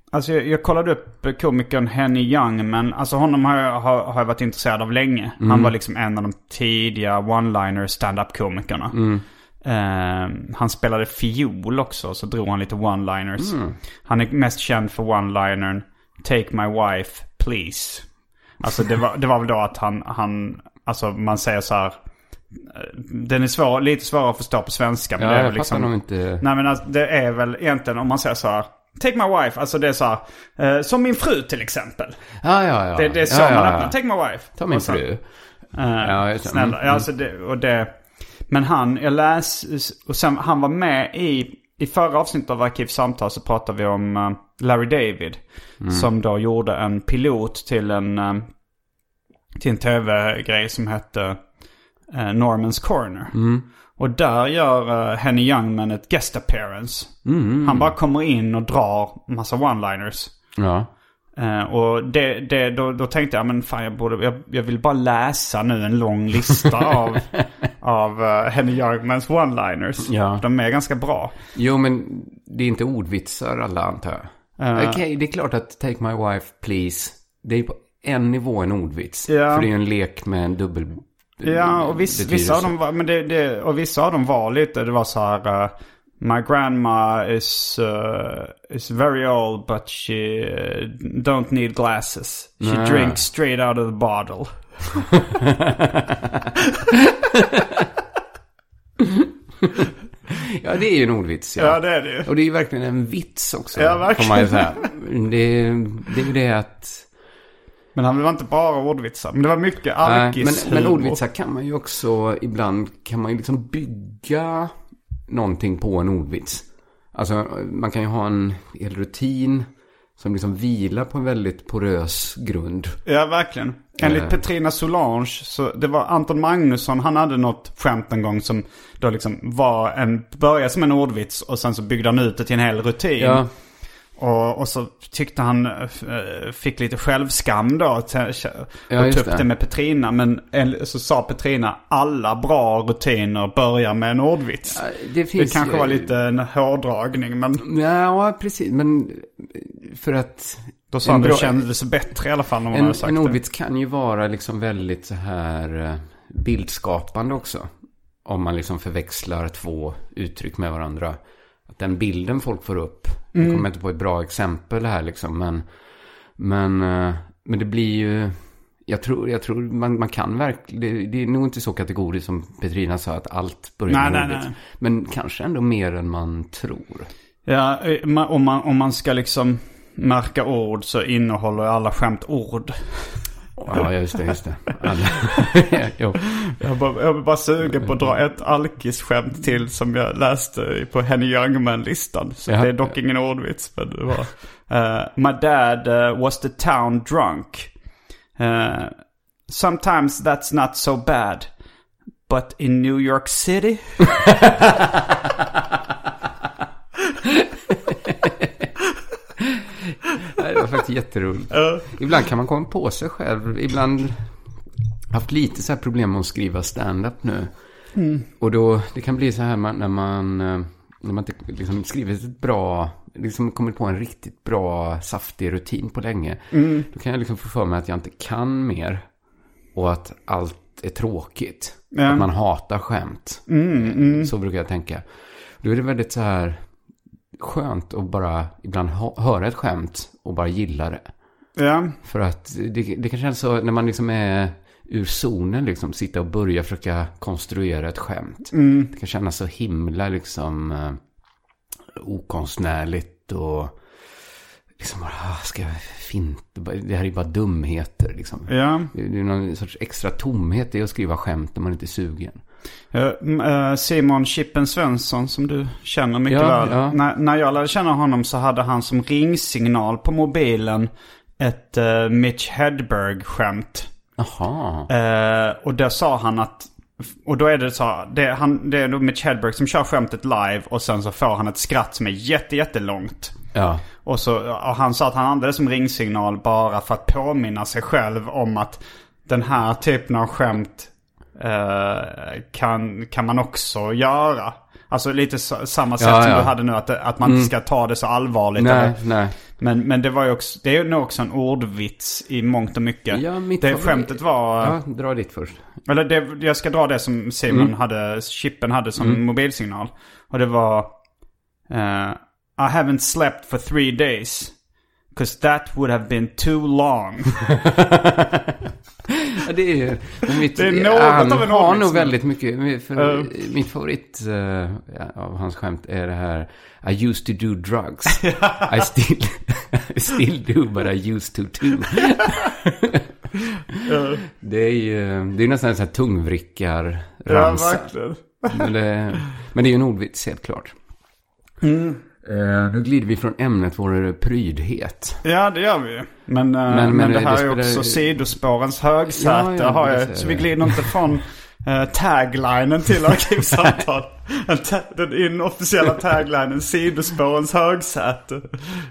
Alltså jag, jag kollade upp komikern Henny Young, men alltså honom har jag, har, har jag varit intresserad av länge. Mm. Han var liksom en av de tidiga one-liner stand-up-komikerna. Mm. Uh, han spelade fiol också, så drog han lite one-liners. Mm. Han är mest känd för one-linern Take my wife, please. Alltså det var, det var väl då att han, han alltså man säger så här. Den är svår, lite svår att förstå på svenska, men ja, det är jag väl liksom, nog inte. Nej men alltså, det är väl egentligen om man säger så här, take my wife, alltså det är så här, eh, som min fru till exempel. Ja ja ja. Det, det är så ja, man ja, ja. öppnar, take my wife. Ta min så, fru. Eh, ja, snälla. Mm. Ja, alltså det, och det, men han, jag läs och sen han var med i i förra avsnittet av Arkivsamtal så pratade vi om uh, Larry David mm. som då gjorde en pilot till en uh, till en tv-grej som hette uh, Norman's Corner. Mm. Och där gör uh, Henny Youngman ett guest appearance. Mm. Han bara kommer in och drar massa one-liners. Ja. Uh, och det, det, då, då tänkte jag, men fan jag, borde, jag, jag vill bara läsa nu en lång lista av, av uh, Henny Youngmans one-liners. Ja. De är ganska bra. Jo, men det är inte ordvitsar alla, antar jag. Uh, Okej, okay, det är klart att Take my wife, please. Det är på en nivå en ordvits. Ja. För det är en lek med en dubbel. Ja, och viss, vissa av dem var, men det, det, och vissa av dem var lite, det var så här... Uh, My grandma is uh, is very old, but she uh, don't need glasses. She Nä. drinks straight out of the bottle. Ja, det är ju en ordvits. Ja, ja det är det ju. Och det är ju verkligen en vits också. Ja, verkligen. Får man ju säga. Det, det är ju det att... Men han var inte bara ordvitsar. Men det var mycket alkis. Men, men ordvitsar kan man ju också... Ibland kan man ju liksom bygga... någonting på en ordvits. Alltså man kan ju ha en hel rutin som liksom vilar på en väldigt porös grund. Ja, verkligen. Enligt eh. Petrina Solange, så det var Anton Magnusson, han hade något skämt en gång som då liksom var en, började som en ordvits och sen så byggde han ut det till en hel rutin. Ja. Och, och så tyckte han äh, fick lite självskam då och ja, tog upp det. det med Petrina. Men så sa Petrina, alla bra rutiner börjar med en ordvits. Ja, det, finns, det kanske var lite en hårdragning. Men... Ja, precis. Men för att... Då sa han bra... det kändes bättre i alla fall. Om man en, hade sagt en det. ordvits kan ju vara liksom väldigt så här bildskapande också. Om man liksom förväxlar två uttryck med varandra. Att den bilden folk får upp. Jag kommer mm. inte på ett bra exempel här liksom. Men, men, men det blir ju... Jag tror, jag tror man, man kan verkligen... Det, det är nog inte så kategoriskt som Petrina sa att allt börjar med ordet. Men kanske ändå mer än man tror. Ja, om man, om man ska liksom märka ord så innehåller alla skämt ord. Ja, just det, just det. jag, bara, jag var bara sugen på att dra ett alkis-skämt till som jag läste på Henny Youngman-listan. Så ja. Det är dock ingen ordvits. Men det var, uh, my dad uh, was the town drunk. Uh, sometimes that's not so bad. But in New York City... Det var faktiskt jätteroligt. Uh. Ibland kan man komma på sig själv. Ibland haft lite så här problem med att skriva stand-up nu. Mm. Och då, det kan bli så här när man, när man liksom skriver ett bra, liksom kommit på en riktigt bra, saftig rutin på länge. Mm. Då kan jag liksom få för mig att jag inte kan mer. Och att allt är tråkigt. Mm. Att man hatar skämt. Mm, mm. Så brukar jag tänka. Då är det väldigt så här... skönt att bara ibland höra ett skämt och bara gilla det. Ja. För att det, det kan kännas så när man liksom är ur zonen liksom, sitta och börja försöka konstruera ett skämt. Mm. Det kan kännas så himla liksom uh, okonstnärligt och liksom bara, ska jag fint, det här är bara dumheter liksom. Ja. Det, det är någon sorts extra tomhet i att skriva skämt när man inte är sugen. Uh, Simon Chippen Svensson som du känner mycket ja, väl. Ja. När, när jag lärde känna honom så hade han som ringsignal på mobilen ett uh, Mitch Hedberg-skämt. Jaha. Uh, och där sa han att, och då är det så, det, han, det är då Mitch Hedberg som kör skämtet live och sen så får han ett skratt som är jätte, jättelångt. Ja. Och, så, och han sa att han använde det som ringsignal bara för att påminna sig själv om att den här typen av skämt Uh, kan, kan man också göra. Alltså lite s- samma sätt ja, som ja. du hade nu. Att, att man inte ska ta det så allvarligt. Nej, eller, nej. Men, men det var ju också, det är ju nog också en ordvits i mångt och mycket. Ja, mitt det favorit- skämtet var... Ja, dra ditt först. Eller det, jag ska dra det som Simon Mm. hade, chippen hade som mm. mobilsignal. Och det var... Uh, I haven't slept for three days. 'Cause that would have been too long. Ja, det är ju... Mitt, Det är något han av en har ordvits, nog men- väldigt mycket... För, Uh. Mitt favorit uh, av hans skämt är det här... I used to do drugs. I still I still do, but I used to too. uh. Det är ju... Det är nästan en sån här tungvrickar-ramsa. Ja, verkligen. men, det, men det är ju en ordvits, helt klart. Mm. Uh, nu glider vi från ämnet vår prydhet. Ja, det gör vi ju. Men, men, men, men det det här spelar... är också sidospårens högsäte. Ja, ja, har jag, det så vi glider inte från uh, taglinen till arkivsamtal. Den inofficiella taglinen, sidospårens högsäte.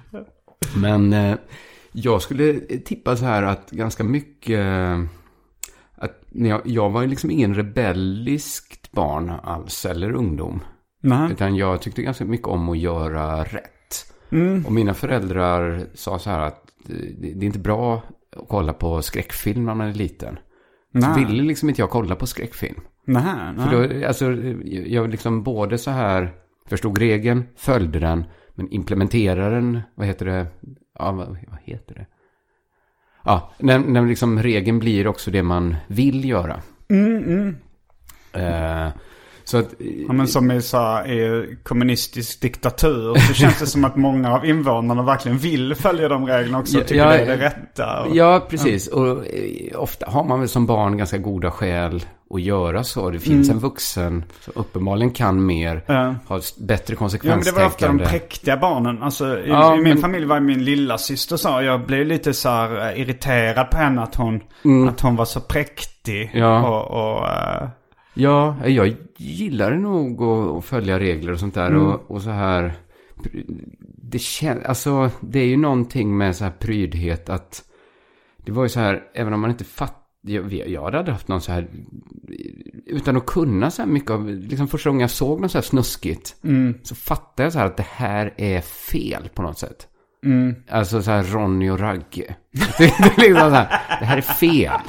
Men eh, jag skulle tippa så här att ganska mycket... Eh, att jag, jag var liksom ingen rebelliskt barn alls, eller ungdom. Nej. Utan jag tyckte ganska mycket om att göra rätt. Mm. Och mina föräldrar sa så här att det, det är inte bra att kolla på skräckfilm när man är liten. Så Nej. ville liksom inte jag kolla på skräckfilm. Nej, nej. För då, alltså, jag liksom både så här förstod regeln, följde den, men implementerade den, vad heter det? Ja, vad, vad heter det? Ja, när, när liksom regeln blir också det man vill göra. Mm, mm. Eh, så att... Ja, men som i, så, i kommunistisk diktatur så känns det som att många av invånarna verkligen vill följa de reglerna också och tycker ja, det är det rätta. Och, ja, precis. Och eh, ofta har man väl som barn ganska goda skäl att göra så. Det finns Mm. en vuxen som uppenbarligen kan mer, Ja. har bättre Ja, men det konsekvenstänkande. var ofta de präktiga barnen. Alltså, i, Ja, i min men- familj var min lilla syster så. Jag blev lite så här eh, irriterad på henne att hon, Mm. att hon var så präktig. Ja. Och, och, eh, Ja, jag gillar nog att, att följa regler och sånt där. Mm. Och, och så här... Det känns... Alltså, det är ju någonting med så här prydhet att... Det var ju så här, även om man inte fatt... Jag, jag hade haft någon så här... Utan att kunna så här mycket av... Liksom första gången jag såg något så här snuskigt. mm, Så fattade jag så här att det här är fel på något sätt. mm. Alltså så här Ronny och Ragge. Det, det är liksom så här, det här är fel.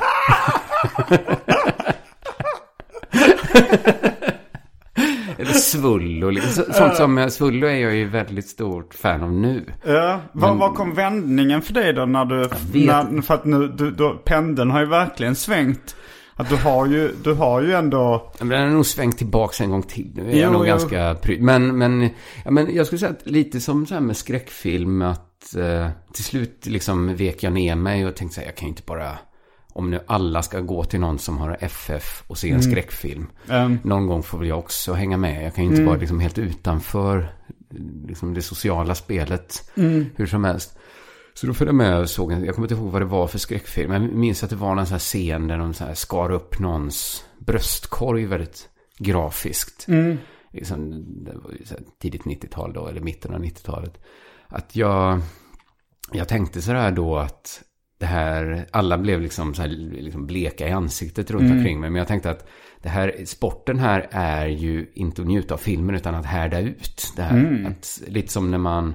Eller Svullo. Liksom. Sånt som Svullo är jag ju väldigt stort fan av nu. Ja, vad, Men- vad kom vändningen för dig då när du... vet När, för att nu, du, då, pendeln har ju verkligen svängt. Att du har ju, du har ju ändå... Men den har nog svängt tillbaka en gång till. Nu är jag Jo, nog jo. ganska pryd. Men, men, ja, men jag skulle säga att lite som så här med skräckfilm. Att eh, till slut liksom vek jag ner mig och tänkte så här, jag kan ju inte bara... Om nu alla ska gå till någon som har F F och se en skräckfilm. Um, Någon gång får väl jag också hänga med. Jag kan ju inte vara liksom helt utanför liksom det sociala spelet hur som helst. Så då följde jag med och såg en, jag kommer inte ihåg vad det var för skräckfilm. Jag minns att det var en sån här scen där de så här skar upp någons bröstkorg väldigt grafiskt. mm, Liksom, det var ju så här tidigt nittiotal då, eller mitten av nittiotalet. Att jag, jag tänkte så här då att det här, alla blev liksom så här liksom bleka i ansiktet runt omkring mig. Men jag tänkte att det här, sporten här är ju inte att njuta av filmen utan att härda ut. Det här, att, lite som när man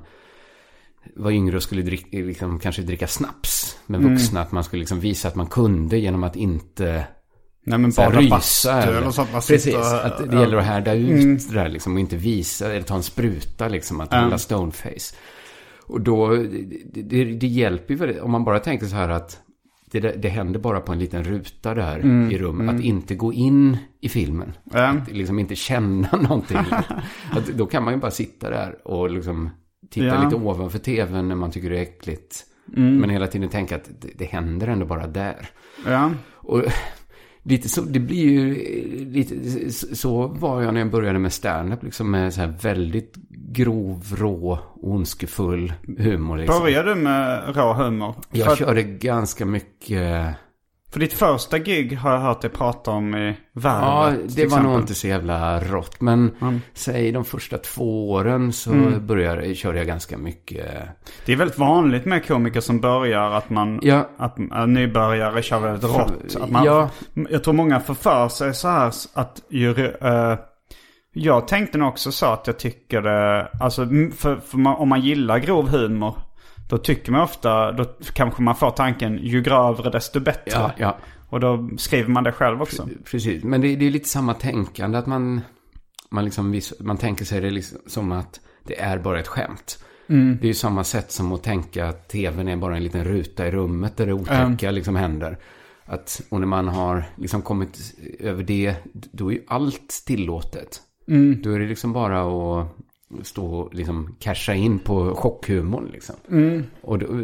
var yngre och skulle dricka, liksom, kanske dricka snaps med vuxna. Att man skulle liksom visa att man kunde genom att inte... nej men Så här, bara rysa bastu eller- eller sånt. Man Precis, sitter- att det ja. gäller att härda ut Mm. det där liksom, och inte visa, eller ta en spruta liksom, att Mm. hålla stoneface. Och då, det, det, det hjälper ju väldigt, om man bara tänker så här att det, det händer bara på en liten ruta där Mm. i rummet, att inte gå in i filmen. Mm. Att liksom inte känna någonting. Att då kan man ju bara sitta där och liksom titta Ja. lite ovanför tvn när man tycker det är äckligt. Mm. Men hela tiden tänka att det, det händer ändå bara där. Ja. Och lite så, det blir ju lite, så var jag när jag började med stand-up, liksom med så här väldigt grov, rå, ondskefull humor. Liksom. Började du med rå humor? Jag för, körde ganska mycket... för ditt första gig har jag hört dig prata om i Ja, världen. det var nog inte så jävla rått. Men Mm. säg de första två åren så Mm. började, körde jag ganska mycket... Det är väldigt vanligt med komiker som börjar att man... Ja. Att äh, nybörjare kör väldigt rått. Att man, Ja. Jag tror många förför sig så här att ju, äh, Jag tänkte nog också så att jag tycker det, alltså för, för man, om man gillar grov humor, då tycker man ofta, då kanske man får tanken ju grövre desto bättre. Ja, ja. Och då skriver man det själv också. Precis, men det, det är lite samma tänkande att man, man, liksom, man tänker sig det liksom som att det är bara ett skämt. Mm. Det är ju samma sätt som att tänka att tvn är bara en liten ruta i rummet där det otäcka mm. liksom händer. Att, och när man har liksom kommit över det, då är ju allt tillåtet. Mm. Då är det liksom bara att stå och liksom casha in på chockhumorn liksom. Mm. Och då,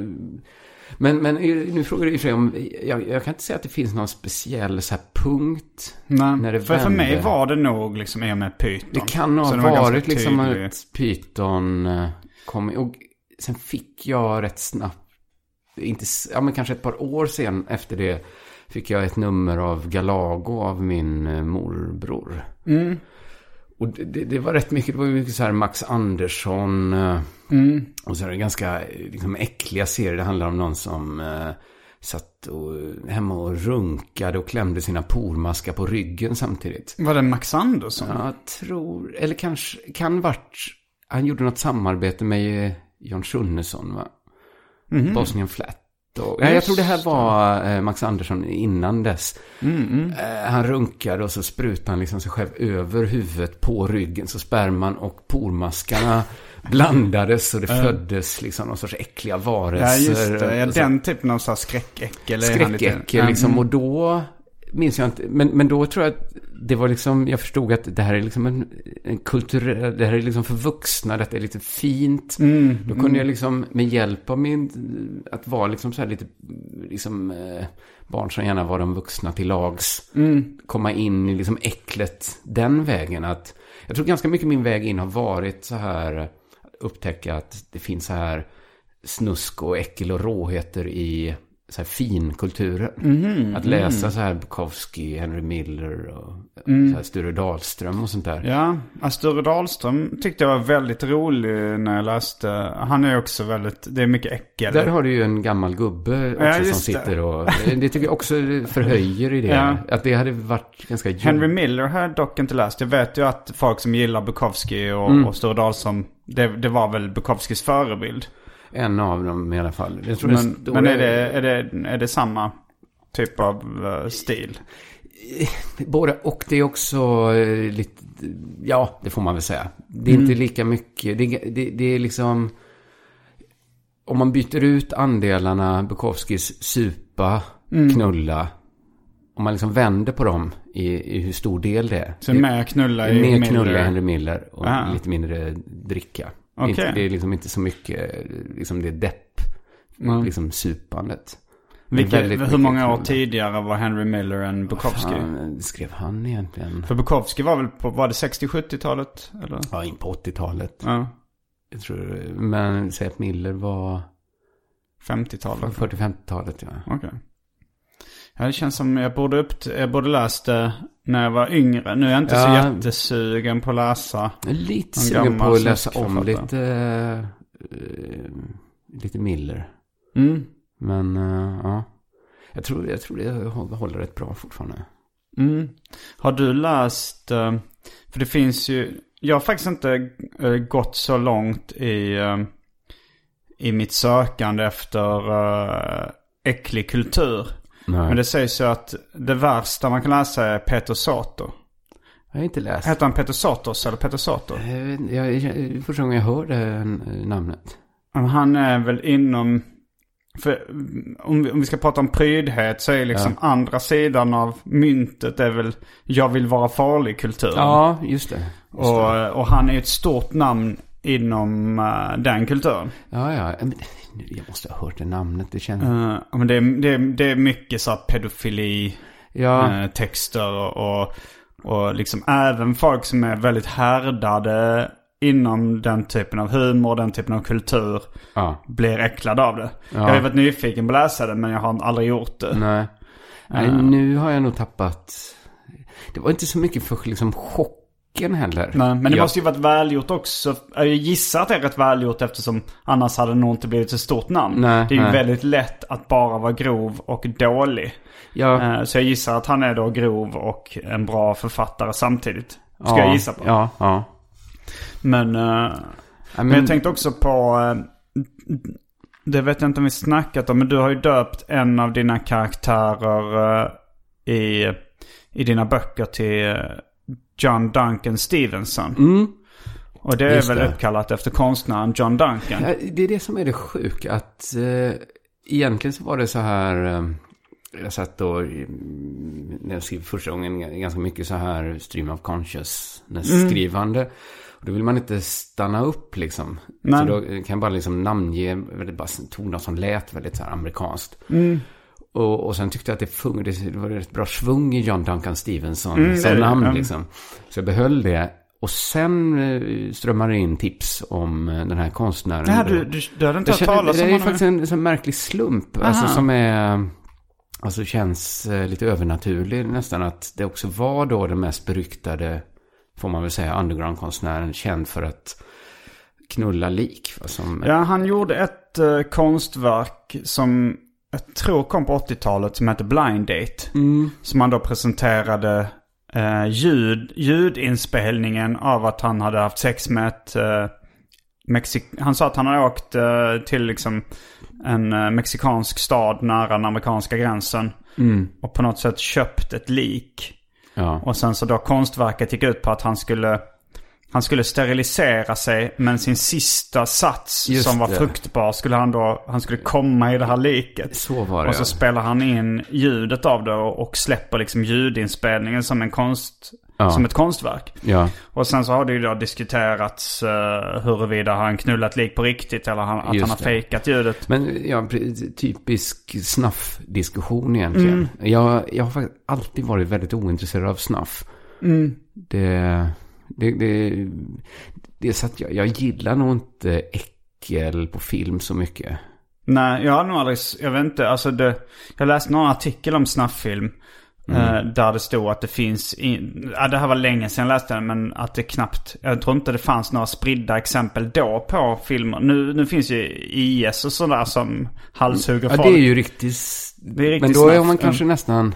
men, men nu frågar du ju om, jag, jag kan inte säga att det finns någon speciell så här punkt. Nej, när det för, för mig var det nog liksom är med Python. Det kan ha det varit liksom att Python kom, och sen fick jag rätt snabbt, inte, ja men kanske ett par år sen efter det, fick jag ett nummer av Galago av min morbror. Mm. Och det, det var rätt mycket, det var mycket så här Max Andersson mm. och så är det ganska liksom äckliga serier. Det handlar om någon som uh, satt och, hemma och runkade och klämde sina pormaskar på ryggen samtidigt. Var det Max Andersson? Jag tror, eller kanske, kan vart, han gjorde något samarbete med Jan Schunnesson, va? Mm. Bosnian Flat. Och, ja, jag tror det här var eh, Max Andersson innan dess. Mm, mm. Eh, han runkade och så sprutade han liksom sig själv över huvudet på ryggen, så sperman och pormaskarna blandades och det mm. föddes liksom någon sorts äckliga varelser. Ja, just det. Ja, den typen av så här skräckäckel. Skräckäckel liksom. Och då minns jag inte, men, men då tror jag att det var liksom, jag förstod att det här är liksom en, en kulturell, det här är liksom för vuxna, det är lite fint. Mm, då kunde mm. jag liksom med hjälp av min, att vara liksom så här lite liksom eh, barn som gärna var de vuxna till lags, mm. komma in i liksom äcklet den vägen. Att jag tror ganska mycket min väg in har varit så här, upptäcka att det finns så här snusk och äckel och råheter i så här finkulturen. Mm, att läsa mm. så här Bukowski, Henry Miller och mm. så här Sture Dahlström och sånt där. Ja, alltså Sture Dahlström tyckte jag var väldigt rolig när jag läste. Han är också väldigt, det är mycket äckel. Där har du ju en gammal gubbe också, ja, som sitter det. Och det tycker jag också förhöjer i det. Ja. Att det hade varit ganska djupt. Henry Miller har jag dock inte läst. Jag vet ju att folk som gillar Bukowski och, mm. och Sture Dahlström, det, det var väl Bukowskis förebild. En av dem i alla fall. Jag tror men det men är, det, är, det, är det samma typ av uh, stil? Både, och det är också uh, lite, ja, det får man väl säga. Det är mm. inte lika mycket, det, det, det är liksom, om man byter ut andelarna Bukowskis supa, mm. knulla, om man liksom vänder på dem i, i hur stor del det är. Så mer knulla i Mer knulla i Henry Miller och Aha. lite mindre dricka. Okay. Inte, det är liksom inte så mycket liksom det är depp mm. liksom supandet. Vilka, hur många år tidigare var Henry Miller än Bukowski? Fan, skrev han egentligen? För Bukowski var väl på, var det sextio-sjuttiotalet? Eller? Ja, in på åttiotalet. Ja. Jag tror, men säg att Miller var femtiotalet. fyrtio-femtiotalet, ja. Okej. Okay. Ja, det känns som jag borde, upp, jag borde läst det när jag var yngre. Nu är jag inte ja. så jättesugen på att läsa. Lite sugen på att läsa om lite, uh, lite Miller. Mm. Men uh, ja, jag tror, jag tror det håller rätt bra fortfarande. Mm. Har du läst, uh, för det finns ju, jag har faktiskt inte uh, gått så långt i, uh, i mitt sökande efter uh, äcklig kultur. Nej. Men det sägs ju att det värsta man kan läsa är Peter Sato. Jag har inte läst. Heter han Peter Satos eller Peter Sato? Jag, jag, jag, första gången jag hörde namnet. Han är väl inom... För om vi, om vi ska prata om prydhet så är liksom ja. andra sidan av myntet är väl jag vill vara farlig kultur. Ja, just det. Just och, det. och han är ett stort namn inom uh, den kulturen. Ja, ja. Jag måste ha hört det namnet, det känns... Uh, men det, är, det, är, det är mycket så här pedofili ja. uh, texter och, och, och liksom även folk som är väldigt härdade inom den typen av humor, den typen av kultur ja. blir äcklad av det. Ja. Jag har ju varit nyfiken på att läsa det, men jag har aldrig gjort det. Nej, Nej uh. nu har jag nog tappat... Det var inte så mycket för liksom chock heller. Nej, men det ja. måste ju varit välgjort också. Jag gissar att det är rätt välgjort eftersom annars hade nog inte blivit ett stort namn. Nej, det är ju nej. väldigt lätt att bara vara grov och dålig. Ja. Så jag gissar att han är då grov och en bra författare samtidigt. Ska ja, jag gissa på. Ja, ja. Men, uh, ja, men... men jag tänkte också på... Uh, det vet jag inte om vi snackat om. Men du har ju döpt en av dina karaktärer uh, i, i dina böcker till uh, John Duncan Stevenson. Mm. Och det är Just väl det. uppkallat efter konstnären John Duncan. Ja, det är det som är det sjuka. Att uh, egentligen så var det så här... Uh, jag satt då när jag skrev första gången ganska mycket så här stream of consciousness-skrivande. Mm. Och då vill man inte stanna upp liksom. Nej. Så då kan jag bara liksom namnge väldigt bara toner som lät väldigt så här amerikanskt. Mm. Och, och sen tyckte jag att det, fung- det var ett bra svung i John Duncan Stevenson mm, som det, namn mm. liksom. Så jag behöll det. Och sen eh, strömmade in tips om eh, den här konstnären. Nej, du, du, du hade inte hört talas om det är honom. faktiskt en, en märklig slump. Aha. Alltså som är... Alltså känns eh, lite övernaturlig nästan, att det också var då den mest beryktade, får man väl säga, underground-konstnären, känd för att knulla lik. Som... Ja, han gjorde ett eh, konstverk som jag tror kom på åttiotalet som heter Blind Date. Mm. Som han då presenterade eh, ljud, ljudinspelningen av att han hade haft sex med ett... Eh, Mexik- han sa att han hade åkt eh, till liksom en eh, mexikansk stad nära den amerikanska gränsen. Mm. Och på något sätt köpt ett lik. Ja. Och sen så då konstverket gick ut på att han skulle han skulle sterilisera sig, men sin sista sats Just som var det. fruktbar skulle han då han skulle komma i det här liket. Så var det. Och så ja. spelar han in ljudet av det och, och släpper liksom ljudinspelningen som en konst ja. som ett konstverk. Ja. Och sen så har det ju då diskuterats uh, huruvida han knullat lik på riktigt eller han, att Just han har det. fejkat ljudet. Men ja, typisk snuff-diskussion egentligen. Mm. Jag, jag har faktiskt alltid varit väldigt ointresserad av snuff. Mm. Det, det, det, det är så att jag, jag gillar nog inte äckel på film så mycket. Nej, jag har nog aldrig, jag vet inte, alltså det, jag läste någon artikel om snufffilm. Mm. Där det stod att det finns in, ja, det här var länge sedan jag läste den, men att det knappt, jag tror inte det fanns några spridda exempel då på filmer. Nu, nu finns ju I S och sådär som halshugger folk. Ja, det är ju riktigt, det är riktigt men då snuff. Är man kanske mm. nästan,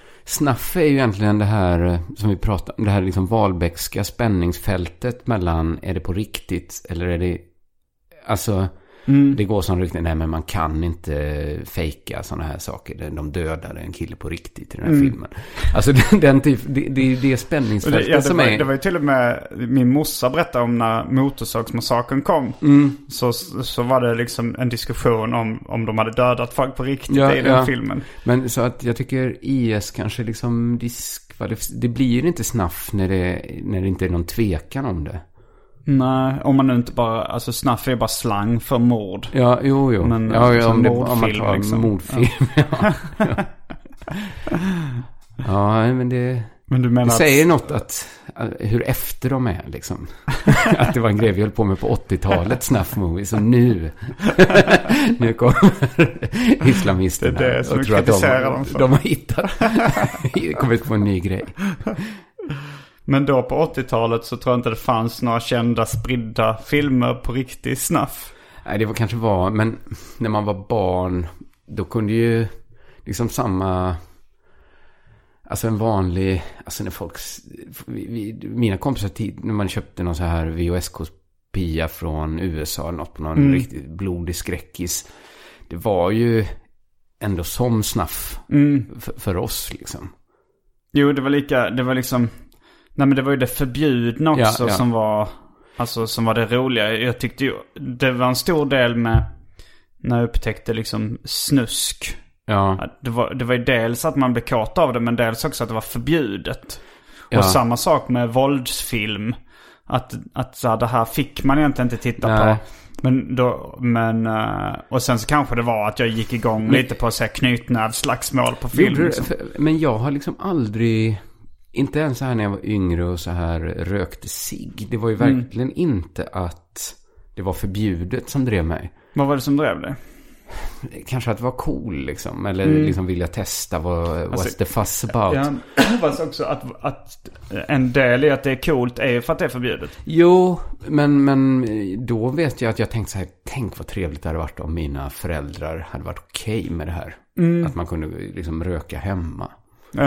snuff är ju egentligen det här som vi pratar om, det här liksom Wahlbeckska spänningsfältet mellan är det på riktigt eller är det, alltså Mm. det går som rykten, nej men man kan inte fejka sådana här saker. De dödade en kille på riktigt i den här mm. filmen. Alltså den, den typ, det, det, det är spänningsfältet det, ja, det som var, är... Det var ju till och med, min morsa berättade om när Motorsågsmassakern kom. Mm. Så, så var det liksom en diskussion om, om de hade dödat folk på riktigt ja, i den ja. filmen. Men så att jag tycker I S kanske liksom diskvalif- det blir inte snuff när det, när det inte är någon tvekan om det. Nej, om man nu inte bara, alltså snuff är bara slang för mord. Ja, jo, jo. Men, ja, ja, om, det, mordfilm, om man tar liksom. mordfilm. Ja, ja. ja men det, men du menar det att... säger något att, hur efter de är liksom. Att det var en grej vi höll på med på åttiotalet, snuff movies, och nu nu kommer islamisterna det är det som och tror att de, dem för. de har hittat kommit på en ny grej. Men då på åttiotalet så tror jag inte det fanns några kända spridda filmer på riktig snuff. Nej, det var kanske var, men när man var barn då kunde ju liksom samma, alltså en vanlig, alltså när folk, vi, vi, mina kompisar tid, när man köpte någon så här V H S-kopia från U S A eller något på någon mm. riktigt blodig skräckis, det var ju ändå som snuff mm. för, för oss liksom. Jo, det var lika, det var liksom... Nej, men det var ju det förbjudna också ja, ja. som var alltså som var det roliga. Jag tyckte ju det var en stor del med när jag upptäckte liksom snusk. Ja. Det var det var ju dels att man blev kåt av det, men dels också att det var förbjudet. Ja. Och samma sak med våldsfilm, att att så här, det här fick man egentligen inte titta Nej. på. Men då men uh, och sen så kanske det var att jag gick igång men, lite på att säga knutnävsslagsmål på film. Liksom. Men jag har liksom aldrig, inte ens så här när jag var yngre och så här rökte cigg. Det var ju verkligen mm. inte att det var förbjudet som drev mig. Vad var det som drev dig? Kanske att det var cool liksom. Eller mm. liksom vilja testa vad alltså, what's the fuss about. Jag hoppas också att, att en del i att det är coolt är ju för att det är förbjudet. Jo, men, men då vet jag att jag tänkte så här, tänk vad trevligt det hade varit om mina föräldrar hade varit okej okay med det här. Mm. Att man kunde liksom röka hemma. Mm.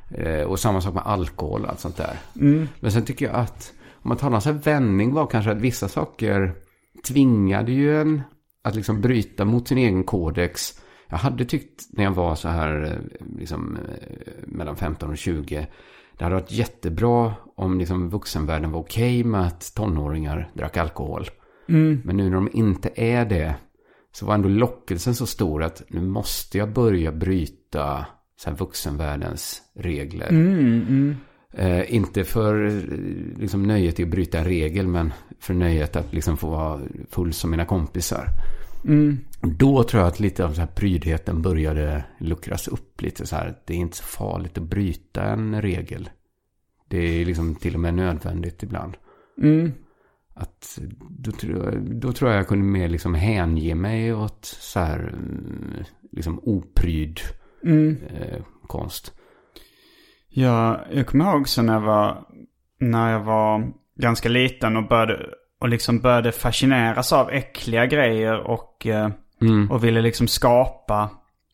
Eh, och samma sak med alkohol och allt sånt där. Mm. Men sen tycker jag att om man talar om så här vändning var kanske att vissa saker tvingade ju en att liksom bryta mot sin egen kodex. Jag hade tyckt när jag var så här liksom mellan femton och tjugo, det hade varit jättebra om liksom vuxenvärlden var okej med att tonåringar drack alkohol. Mm. Men nu när de inte är det så var ändå lockelsen så stor att nu måste jag börja bryta så här vuxenvärldens regler. Mm, mm. Eh, inte för liksom nöjet att bryta regel, men för nöjet att liksom få vara full som mina kompisar. Mm. Då tror jag att lite av så här prydheten började luckras upp lite så här. Det är inte så farligt att bryta en regel. Det är liksom till och med nödvändigt ibland. Mm. Att då, då tror jag jag kunde mer liksom hänge mig åt så här liksom opryd Mm. eh, konst. Ja, jag kommer ihåg så när jag var, när jag var ganska liten och började, och liksom började fascineras av äckliga grejer och, mm. och ville liksom skapa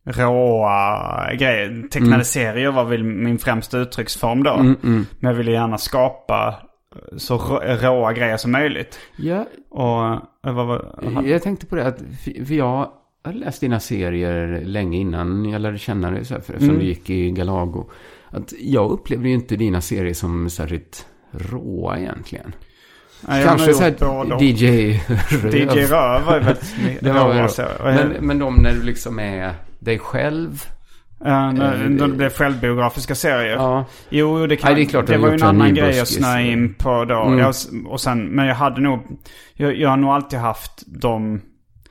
råa grejer. Tecknade mm. serier var väl min främsta uttrycksform då. Mm, mm. Men jag ville gärna skapa så rå, råa grejer som möjligt. Ja. Och jag, var, jag, jag tänkte på det att för jag Jag läste dina serier länge innan jag lärde känna dig så här, eftersom mm. du gick i Galago. Att jag upplevde ju inte dina serier som särskilt råa egentligen. Nej, kanske så här D J Röv. D J Röv var ju väldigt det var råa. Men, men de när du liksom är dig själv. Ja, när, äh, det är självbiografiska serier. Ja. Jo, det, kan, Nej, det, är klart det var ju en annan grej jag snöade så. in på då. Mm. Jag, och sen, men jag hade nog, jag, jag har nog alltid haft de...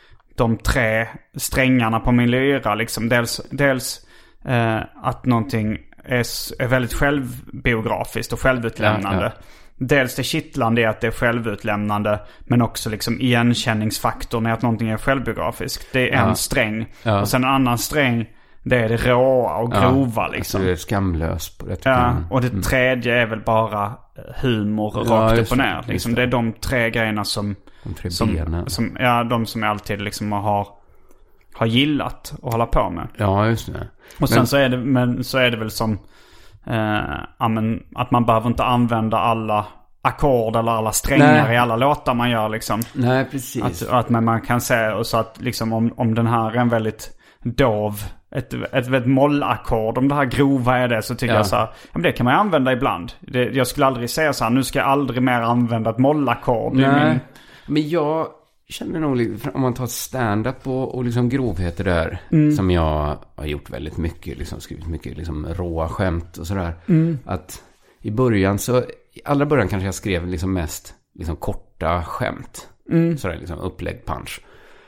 de tre strängarna på min lyra liksom. Dels, dels eh, att någonting är, är väldigt självbiografiskt och självutlämnande. Ja, ja. Dels det kittlande är att det är självutlämnande, men också liksom igenkänningsfaktorn är att någonting är självbiografiskt. Det är en ja. sträng. Ja. Och sen en annan sträng, det är det råa och grova ja, liksom. Alltså det är skamlös på det. Ja, och det tredje är väl bara humor ja, rakt just, upp och ner. Liksom. Det. det är de tre grejerna som... De tre som, benen. Som, ja, de som jag alltid liksom har, har gillat att hålla på med. Ja, just det. Och sen men, så, är det, men så är det väl som eh, amen, att man behöver inte använda alla ackord eller alla strängar nej. I alla låtar man gör liksom. Nej, precis. Att, att man kan säga och så att liksom om, om den här är en väldigt dov, ett, ett, ett mollackord, om det här grova är det, så tycker ja. Jag så här, ja, men det kan man ju använda ibland. Det, jag skulle aldrig säga så här, nu ska jag aldrig mer använda ett mollackord. Nej. Min... Men jag känner nog, om man tar stand-up och, och liksom grovheter där, mm. som jag har gjort väldigt mycket, liksom skrivit mycket liksom råa skämt och sådär. Mm. Att i början så, i allra början kanske jag skrev liksom mest liksom korta skämt. Mm. Sådär liksom upplägg punch.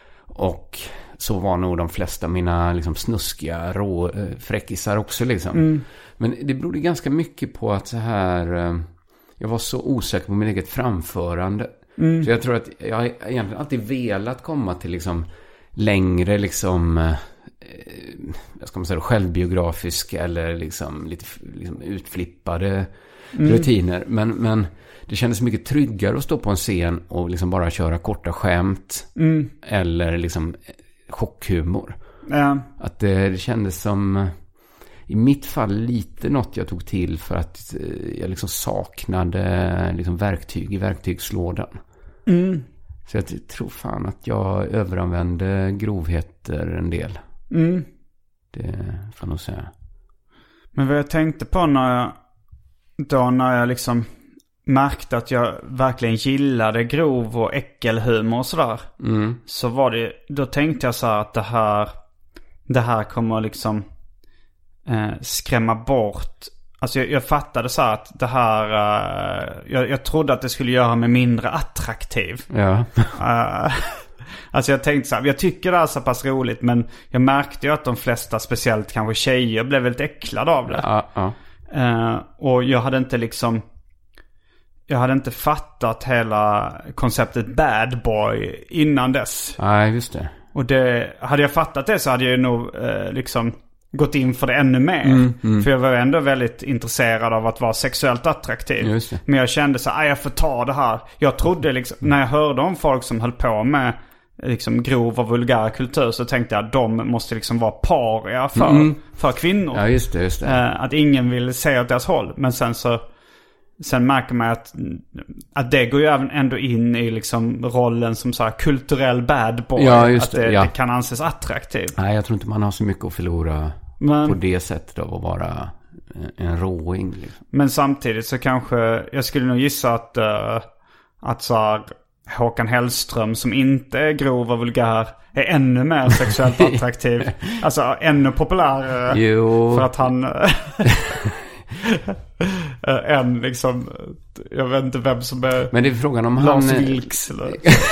Och så var nog de flesta mina liksom snuskiga rå äh, fräckisar också liksom. Mm. Men det berodde ganska mycket på att så här äh, jag var så osäker på min eget framförande. Mm. Så jag tror att jag har egentligen alltid velat komma till liksom längre liksom eh, jag ska man säga självbiografiska eller liksom lite liksom utflippade mm. rutiner, men men det kändes mycket tryggare att stå på en scen och liksom bara köra korta skämt mm. eller liksom chockhumor. Ja. Att det, det kändes som i mitt fall lite något jag tog till för att jag liksom saknade liksom verktyg i verktygslådan. Mm. Så jag tror fan att jag överanvände grovheter en del. Mm. Det får jag nog säga. Men vad jag tänkte på när jag, då när jag liksom märkte att jag verkligen gillade grov och äckelhumor och sådär. Mm. Så var det, då tänkte jag så här att det här, det här kommer liksom eh, skrämma bort. Alltså jag, jag fattade så här att det här, uh, jag, jag trodde att det skulle göra mig mindre attraktiv. Ja. uh, alltså jag tänkte så här, jag tycker det är så pass roligt, men jag märkte ju att de flesta, speciellt kanske tjejer, blev väldigt äcklade av det. Ja, ja. Uh, och jag hade inte liksom, jag hade inte fattat hela konceptet bad boy innan dess. Nej, just det. Och det, hade jag fattat det så hade jag nog uh, liksom gått in för det ännu mer. Mm, mm. För jag var ändå väldigt intresserad av att vara sexuellt attraktiv. Men jag kände så här, jag får ta det här. Jag trodde liksom, när jag hörde om folk som höll på med liksom grov och vulgär kultur, så tänkte jag att de måste liksom vara paria för, mm. för kvinnor. Ja, just det, just det. Eh, att ingen vill se åt deras håll. Men sen så sen märker man att, att det går ju även ändå in i liksom rollen som så här kulturell bad boy. Ja, just att det, det, ja. det kan anses attraktivt. Nej, jag tror inte man har så mycket att förlora men, på det sättet av att vara en råing. Liksom. Men samtidigt så kanske, jag skulle nog gissa att, uh, att så här, Håkan Hellström som inte är grov och vulgär är ännu mer sexuellt attraktiv. Alltså ännu populärare. Jo. För att han en liksom, jag vet inte vem som är. Men det är frågan om Lars han Vilks eller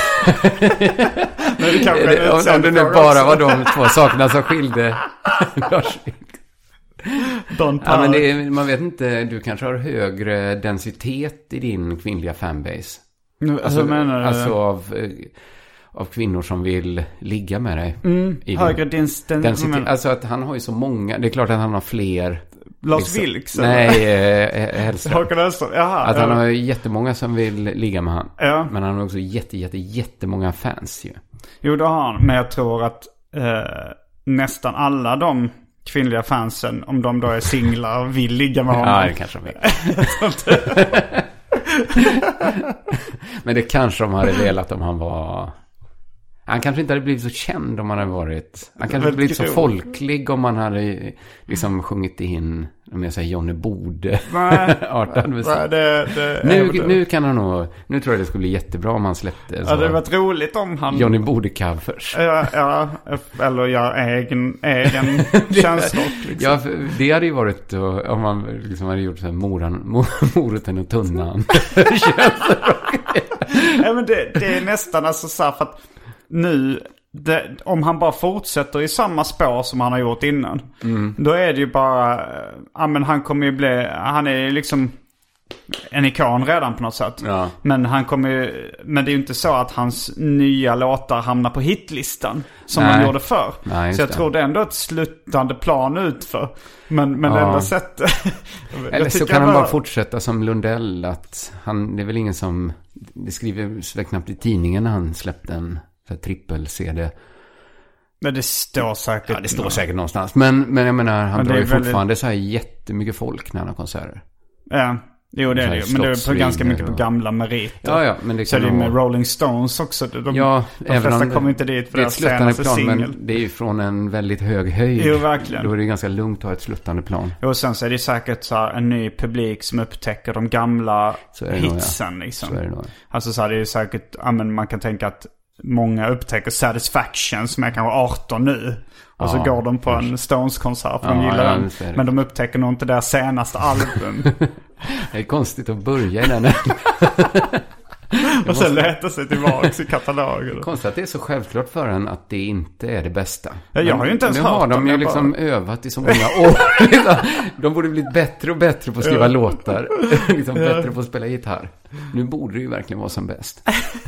men det kanske är om, om det nu bara var de två sakerna som skilde Lars Vilks. Ja, men det är, man vet inte, du kanske har högre densitet i din kvinnliga fanbase. Nu, alltså, menar du? Alltså av, av kvinnor som vill ligga med dig. Mm, högre dens, den, densitet. Alltså att han har ju så många, det är klart att han har fler. Lars liksom, Vilks? Nej, eh, Hellström. Håkan Hellström, jaha. Att ja. han har jättemånga som vill ligga med han. Ja. Men han har också jätte, jätte, jättemånga fans ju. Jo, det har han. Men jag tror att eh, nästan alla de kvinnliga fansen, om de då är singlar och vill ligga med honom. Ja, det kanske de vill. Men det kanske de hade velat om han var... Han kanske inte hade blivit så känd om han hade varit... Han kanske hade blivit så folklig om han hade liksom sjungit in, om jag säger Johnny Bode. Nej, artad nej det, det, nu, det. nu kan han nog... Nu tror jag det skulle bli jättebra om han släppte... Ja, det hade varit roligt om han... Johnny Bode-covers. Ja, ja, eller göra egen, egen känslock. Liksom. Ja, det hade ju varit om man liksom hade gjort så här moran, moroten och tunnan. Ja, men det, det är nästan alltså så här för att nu, det, om han bara fortsätter i samma spår som han har gjort innan, mm. då är det ju bara, ja men han kommer ju bli, han är ju liksom en ikon redan på något sätt. Ja. Men han kommer ju, men det är ju inte så att hans nya låtar hamnar på hitlistan som Nej. han gjorde förr. Nej, så jag det. tror det är ändå ett slutande plan utför. Men, men ja. enda sättet... Eller så kan han bara fortsätta som Lundell, att han, det är väl ingen som, det skriver väl knappt i tidningen när han släppte en trippel-C D. Men det står säkert. Ja, det står säkert någonstans. Men, men jag menar, han men drar ju väldigt... fortfarande så här jättemycket folk när han har konserter. Ja, jo det är det ju. Men det är på ganska mycket på gamla meriter. Ja, ja, men det så kan är det vara... med Rolling Stones också. De, ja, de flesta kommer inte dit för det är deras ett sluttande senaste plan, singel. men det är ju från en väldigt hög höjd. Jo, verkligen. Då är det ganska lugnt att ha ett sluttande plan. Och sen så är det säkert så här en ny publik som upptäcker de gamla hitsen. Nog, ja. Liksom. Så är det nog. Alltså så här, det är ju säkert, ja, men man kan tänka att många upptäcker Satisfaction som är kanske arton nu. Och så ja, går de på en Stones-konsert för ja, de gillar ja, den. Men de upptäcker nog inte deras senaste album. Det är konstigt att börja i den. Och sen leta sig tillbaka i katalogen. Konstigt att det är så självklart för en att det inte är det bästa. Ja, jag har ju inte ens nu hört har de ju liksom bara... övat i så många år. De borde bli bättre och bättre på att skriva ja. låtar. liksom ja. Bättre på att spela gitarr. Nu borde det ju verkligen vara som bäst.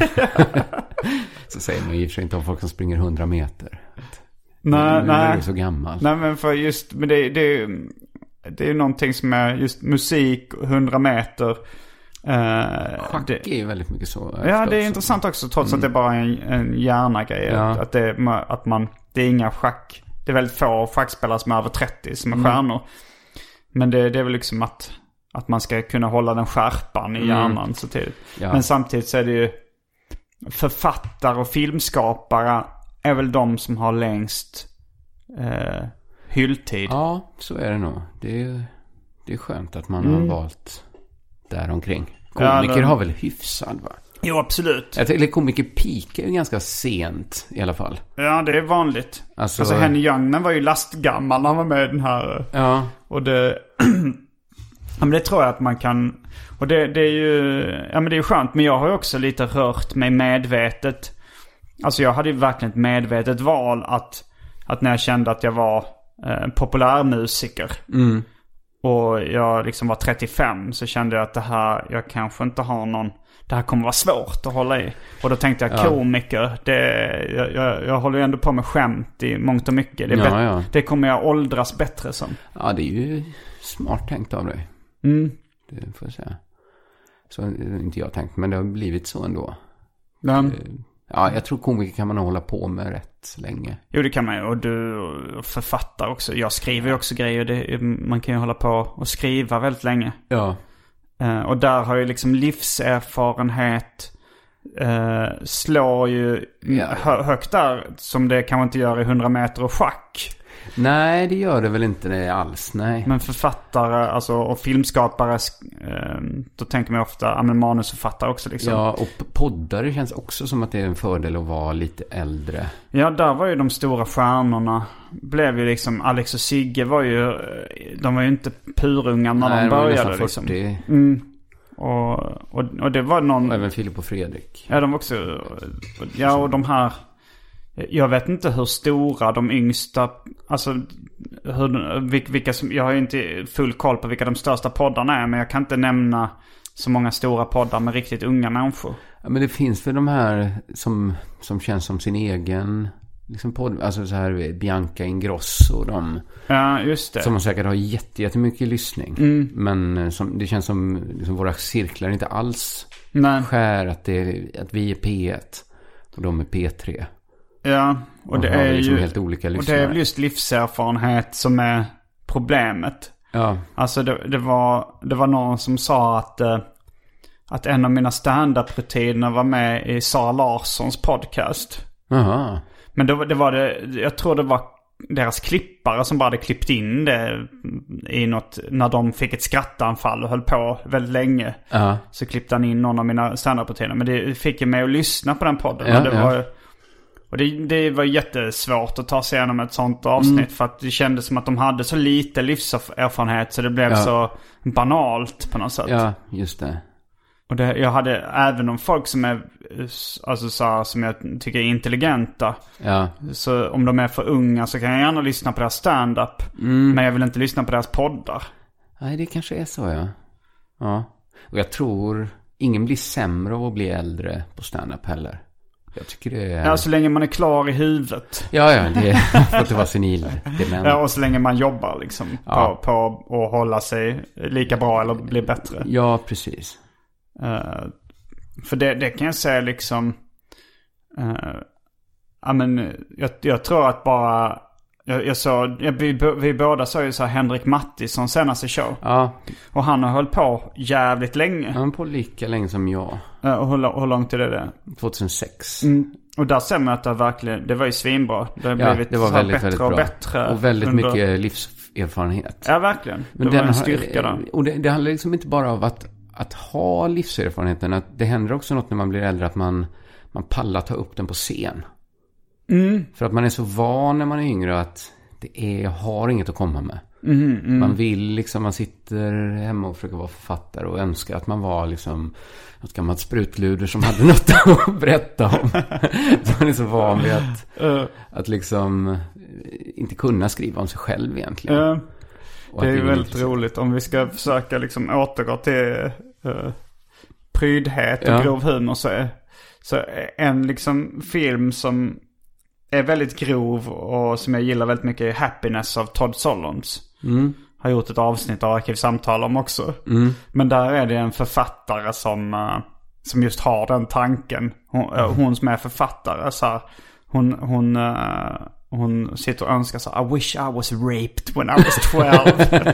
Så säger man ju inte om folk som springer hundra meter. Nej, nu, nej. Nu är du så gammal. Nej, men för just, men det, det, det är ju någonting som är just musik, hundra meter. Uh, Schack det, är ju väldigt mycket så. Ja, det är intressant också, trots mm. att det bara är en, en hjärna-grej. Ja. Att, att, det, att man, det är inga schack. Det är väldigt få schackspelare som är över trettio som är mm. stjärnor. Men det, det är väl liksom att, att man ska kunna hålla den skärpan i mm. hjärnan så tidigt. Ja. Men samtidigt så är det ju författare och filmskapare är väl de som har längst eh, hylltid. Ja, så är det nog. Det är, det är skönt att man mm. har valt däromkring. Komiker ja, det... har väl hyfsad, va? Jo, absolut. Eller komiker pikar ju ganska sent i alla fall. Ja, det är vanligt. Alltså, alltså Henny Youngman var ju lastgammal när han var med i den här. Ja. Och det... ja, men det tror jag att man kan... Och det, det är ju... Ja, men det är ju skönt. Men jag har ju också lite rört mig medvetet. Alltså jag hade ju verkligen ett medvetet val att, att när jag kände att jag var eh, populärmusiker mm. och jag liksom var trettiofem, så kände jag att det här, jag kanske inte har någon, det här kommer vara svårt att hålla i. Och då tänkte jag, ja. komiker, det, jag, jag, jag håller ju ändå på med skämt i mångt och mycket. Det, är ja, bättre, ja. det kommer jag åldras bättre som. Ja, det är ju smart tänkt av dig. Mm. Det får jag säga. Så inte jag tänkt, men det har blivit så ändå. Ja. Det, Ja, jag tror komiker kan man hålla på med rätt länge. Jo, det kan man ju. Och du författar också. Jag skriver ju också grejer. Det, man kan ju hålla på och skriva väldigt länge. Ja. Uh, och där har ju liksom livserfarenhet uh, slår ju Ja. hö- högt där. Som det kanske inte gör i hundra meter och schack. Nej, det gör det väl inte det alls, nej. Men författare alltså, och filmskapare, uh, då tänker man ofta, ja men manusförfattare också liksom. Ja, och poddare känns också som att det är en fördel att vara lite äldre. Ja, där var ju de stora stjärnorna. Blev ju liksom, Alex och Sigge var ju, de var ju inte purunga när Nej, de började de liksom. fyrtio. Mm. Och, och, och det var någon... Och även Filip och Fredrik. Ja, de var också... Ja, och de här... Jag vet inte hur stora de yngsta... Alltså, hur, vilka som... Jag har ju inte full koll på vilka de största poddarna är. Men jag kan inte nämna så många stora poddar med riktigt unga människor. Ja, men det finns väl de här som, som känns som sin egen... Liksom podd, alltså så här Bianca Ingrosso och de Ja, just det. som säkert har jätte, jättemycket lyssning. Mm. Men som, det känns som liksom, våra cirklar inte alls Nej. skär att, det, att vi är P ett och de är P tre. Ja, och, Och det har är liksom ju... helt olika och det lyssnare. är väl just livserfarenhet som är problemet. Ja. Alltså det, det, var, det var någon som sa att, eh, att en av mina stand-up-rutiner var med i Sara Larssons podcast. Aha. Men det, det var det, jag tror det var deras klippare som bara hade klippt in det i något, när de fick ett skrattanfall och höll på väldigt länge. Ja. Så klippte han in någon av mina stand-up-rutiner. Men det fick jag med att lyssna på den podden. Ja, och det, ja. var, och det, det var jättesvårt att ta sig igenom ett sånt avsnitt. Mm. För att det kändes som att de hade så lite livserfarenhet så det blev Ja. så banalt på något sätt. Ja, just det. Och det, jag hade även om folk som är alltså så här, som jag tycker är intelligenta. Ja. Så om de är för unga så kan jag gärna lyssna på deras stand-up. Mm. Men jag vill inte lyssna på deras poddar. Nej, det kanske är så, ja. Ja. Och jag tror ingen blir sämre av att bli äldre på stand-up heller. Jag tycker det är... Ja, så länge man är klar i huvudet. Ja, ja, det får inte vara senil. Ja, och så länge man jobbar liksom Ja. på, på att hålla sig lika bra eller bli bättre. Ja, precis. Uh, för det, det kan jag säga liksom... Uh, ja, men jag, jag tror att bara... Jag, jag såg, jag, vi, vi båda såg ju så här Henrik Mattisson senaste show. Ja, Och han har hållit på jävligt länge. han på lika länge som jag. Uh, och hur, hur långt är det det? tjugohundrasex. Mm. Och där ser man att det verkligen, det var ju svinbra. Det har Ja, blivit det var så här väldigt, bättre väldigt och bra. bättre. Och väldigt under... mycket livserfarenhet. Ja, verkligen. Men det var en har- styrka där. Och det, det handlar liksom inte bara om att, att ha livserfarenheten. Att det händer också något när man blir äldre att man, man pallar ta upp den på scen. Mm. För att man är så van när man är yngre att det är, jag har inget att komma med. Mm, mm. Man vill liksom, man sitter hemma och försöker vara författare och önskar att man var liksom något gammalt sprutluder som hade något att berätta om. Så man är så van vid att, Uh, att liksom inte kunna skriva om sig själv egentligen. uh, Och det att är ju ingen väldigt intresserar. roligt om vi ska försöka liksom återgå till uh, prydhet och Ja. grov humor. Så, är, så en liksom film som är väldigt grov och som jag gillar väldigt mycket är Happiness av Todd Solondz. Mm. Har gjort ett avsnitt av Arkivsamtal om också. Mm. Men där är det en författare som, uh, som just har den tanken. Hon, uh, hon som är författare så här, hon, hon, uh, hon sitter och önskar så här, I wish I was raped when I was twelve.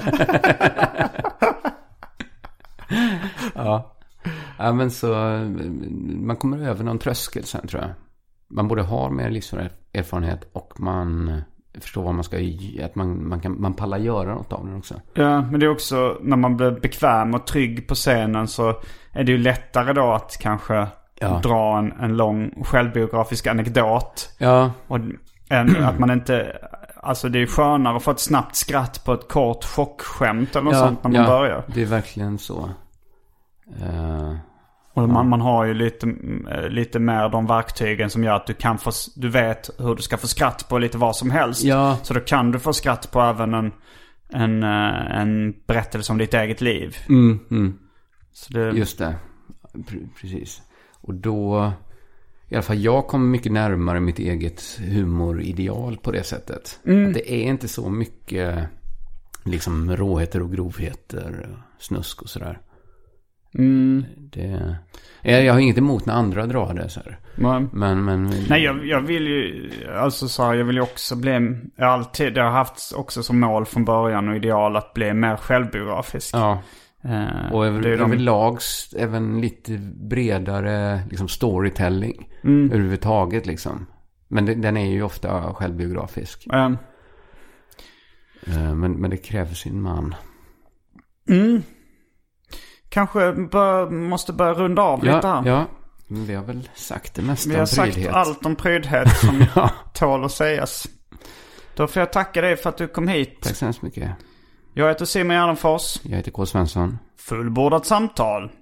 Ja. Ja, men så man kommer över någon tröskel sen, tror jag. Man borde ha mer livserfarenhet och man förstår vad man ska, att man, man kan man pallar göra något av den också. Ja, men det är också när man blir bekväm och trygg på scenen så är det ju lättare då att kanske Ja. dra en, en lång självbiografisk anekdot. Ja, Och en, att man inte, alltså det är skönare att få ett snabbt skratt på ett kort chockskämt eller något ja, sånt när man ja, börjar. det är verkligen så. Uh, Och man, man har ju lite, lite mer de verktygen som gör att du kan få, du vet hur du ska få skratt på lite vad som helst. Ja. Så då kan du få skratt på även en, en, eh, en berättelse om ditt eget liv. mm, mm. Så det, Just det, Pre- precis. Och då, i alla fall jag kommer mycket närmare mitt eget humorideal på det sättet. Mm. Att det är inte så mycket liksom råheter och grovheter, snusk och sådär. mm, Det... Jag, jag har inget emot när andra drar det så här. Men, men, men nej, jag, jag vill ju, alltså så här, jag vill ju också bli, jag har alltid, jag har haft också som mål från början och ideal att bli mer självbiografisk. Ja. Uh, och över, det är de... överlag även lite bredare liksom storytelling mm. överhuvudtaget liksom. Men det, den är ju ofta självbiografisk. Um. Uh, men, men det kräver sin man. Mm. Kanske bör, måste börja runda av ja, lite här. Ja, men vi har väl sagt det mesta om prydhet. Vi har prydhet. sagt allt om prydhet som ja. tål att sägas. Då får jag tacka dig för att du kom hit. Tack så hemskt mycket. Jag heter Simon Gärdenfors. Jag heter K. Svensson. Fullbordat samtal.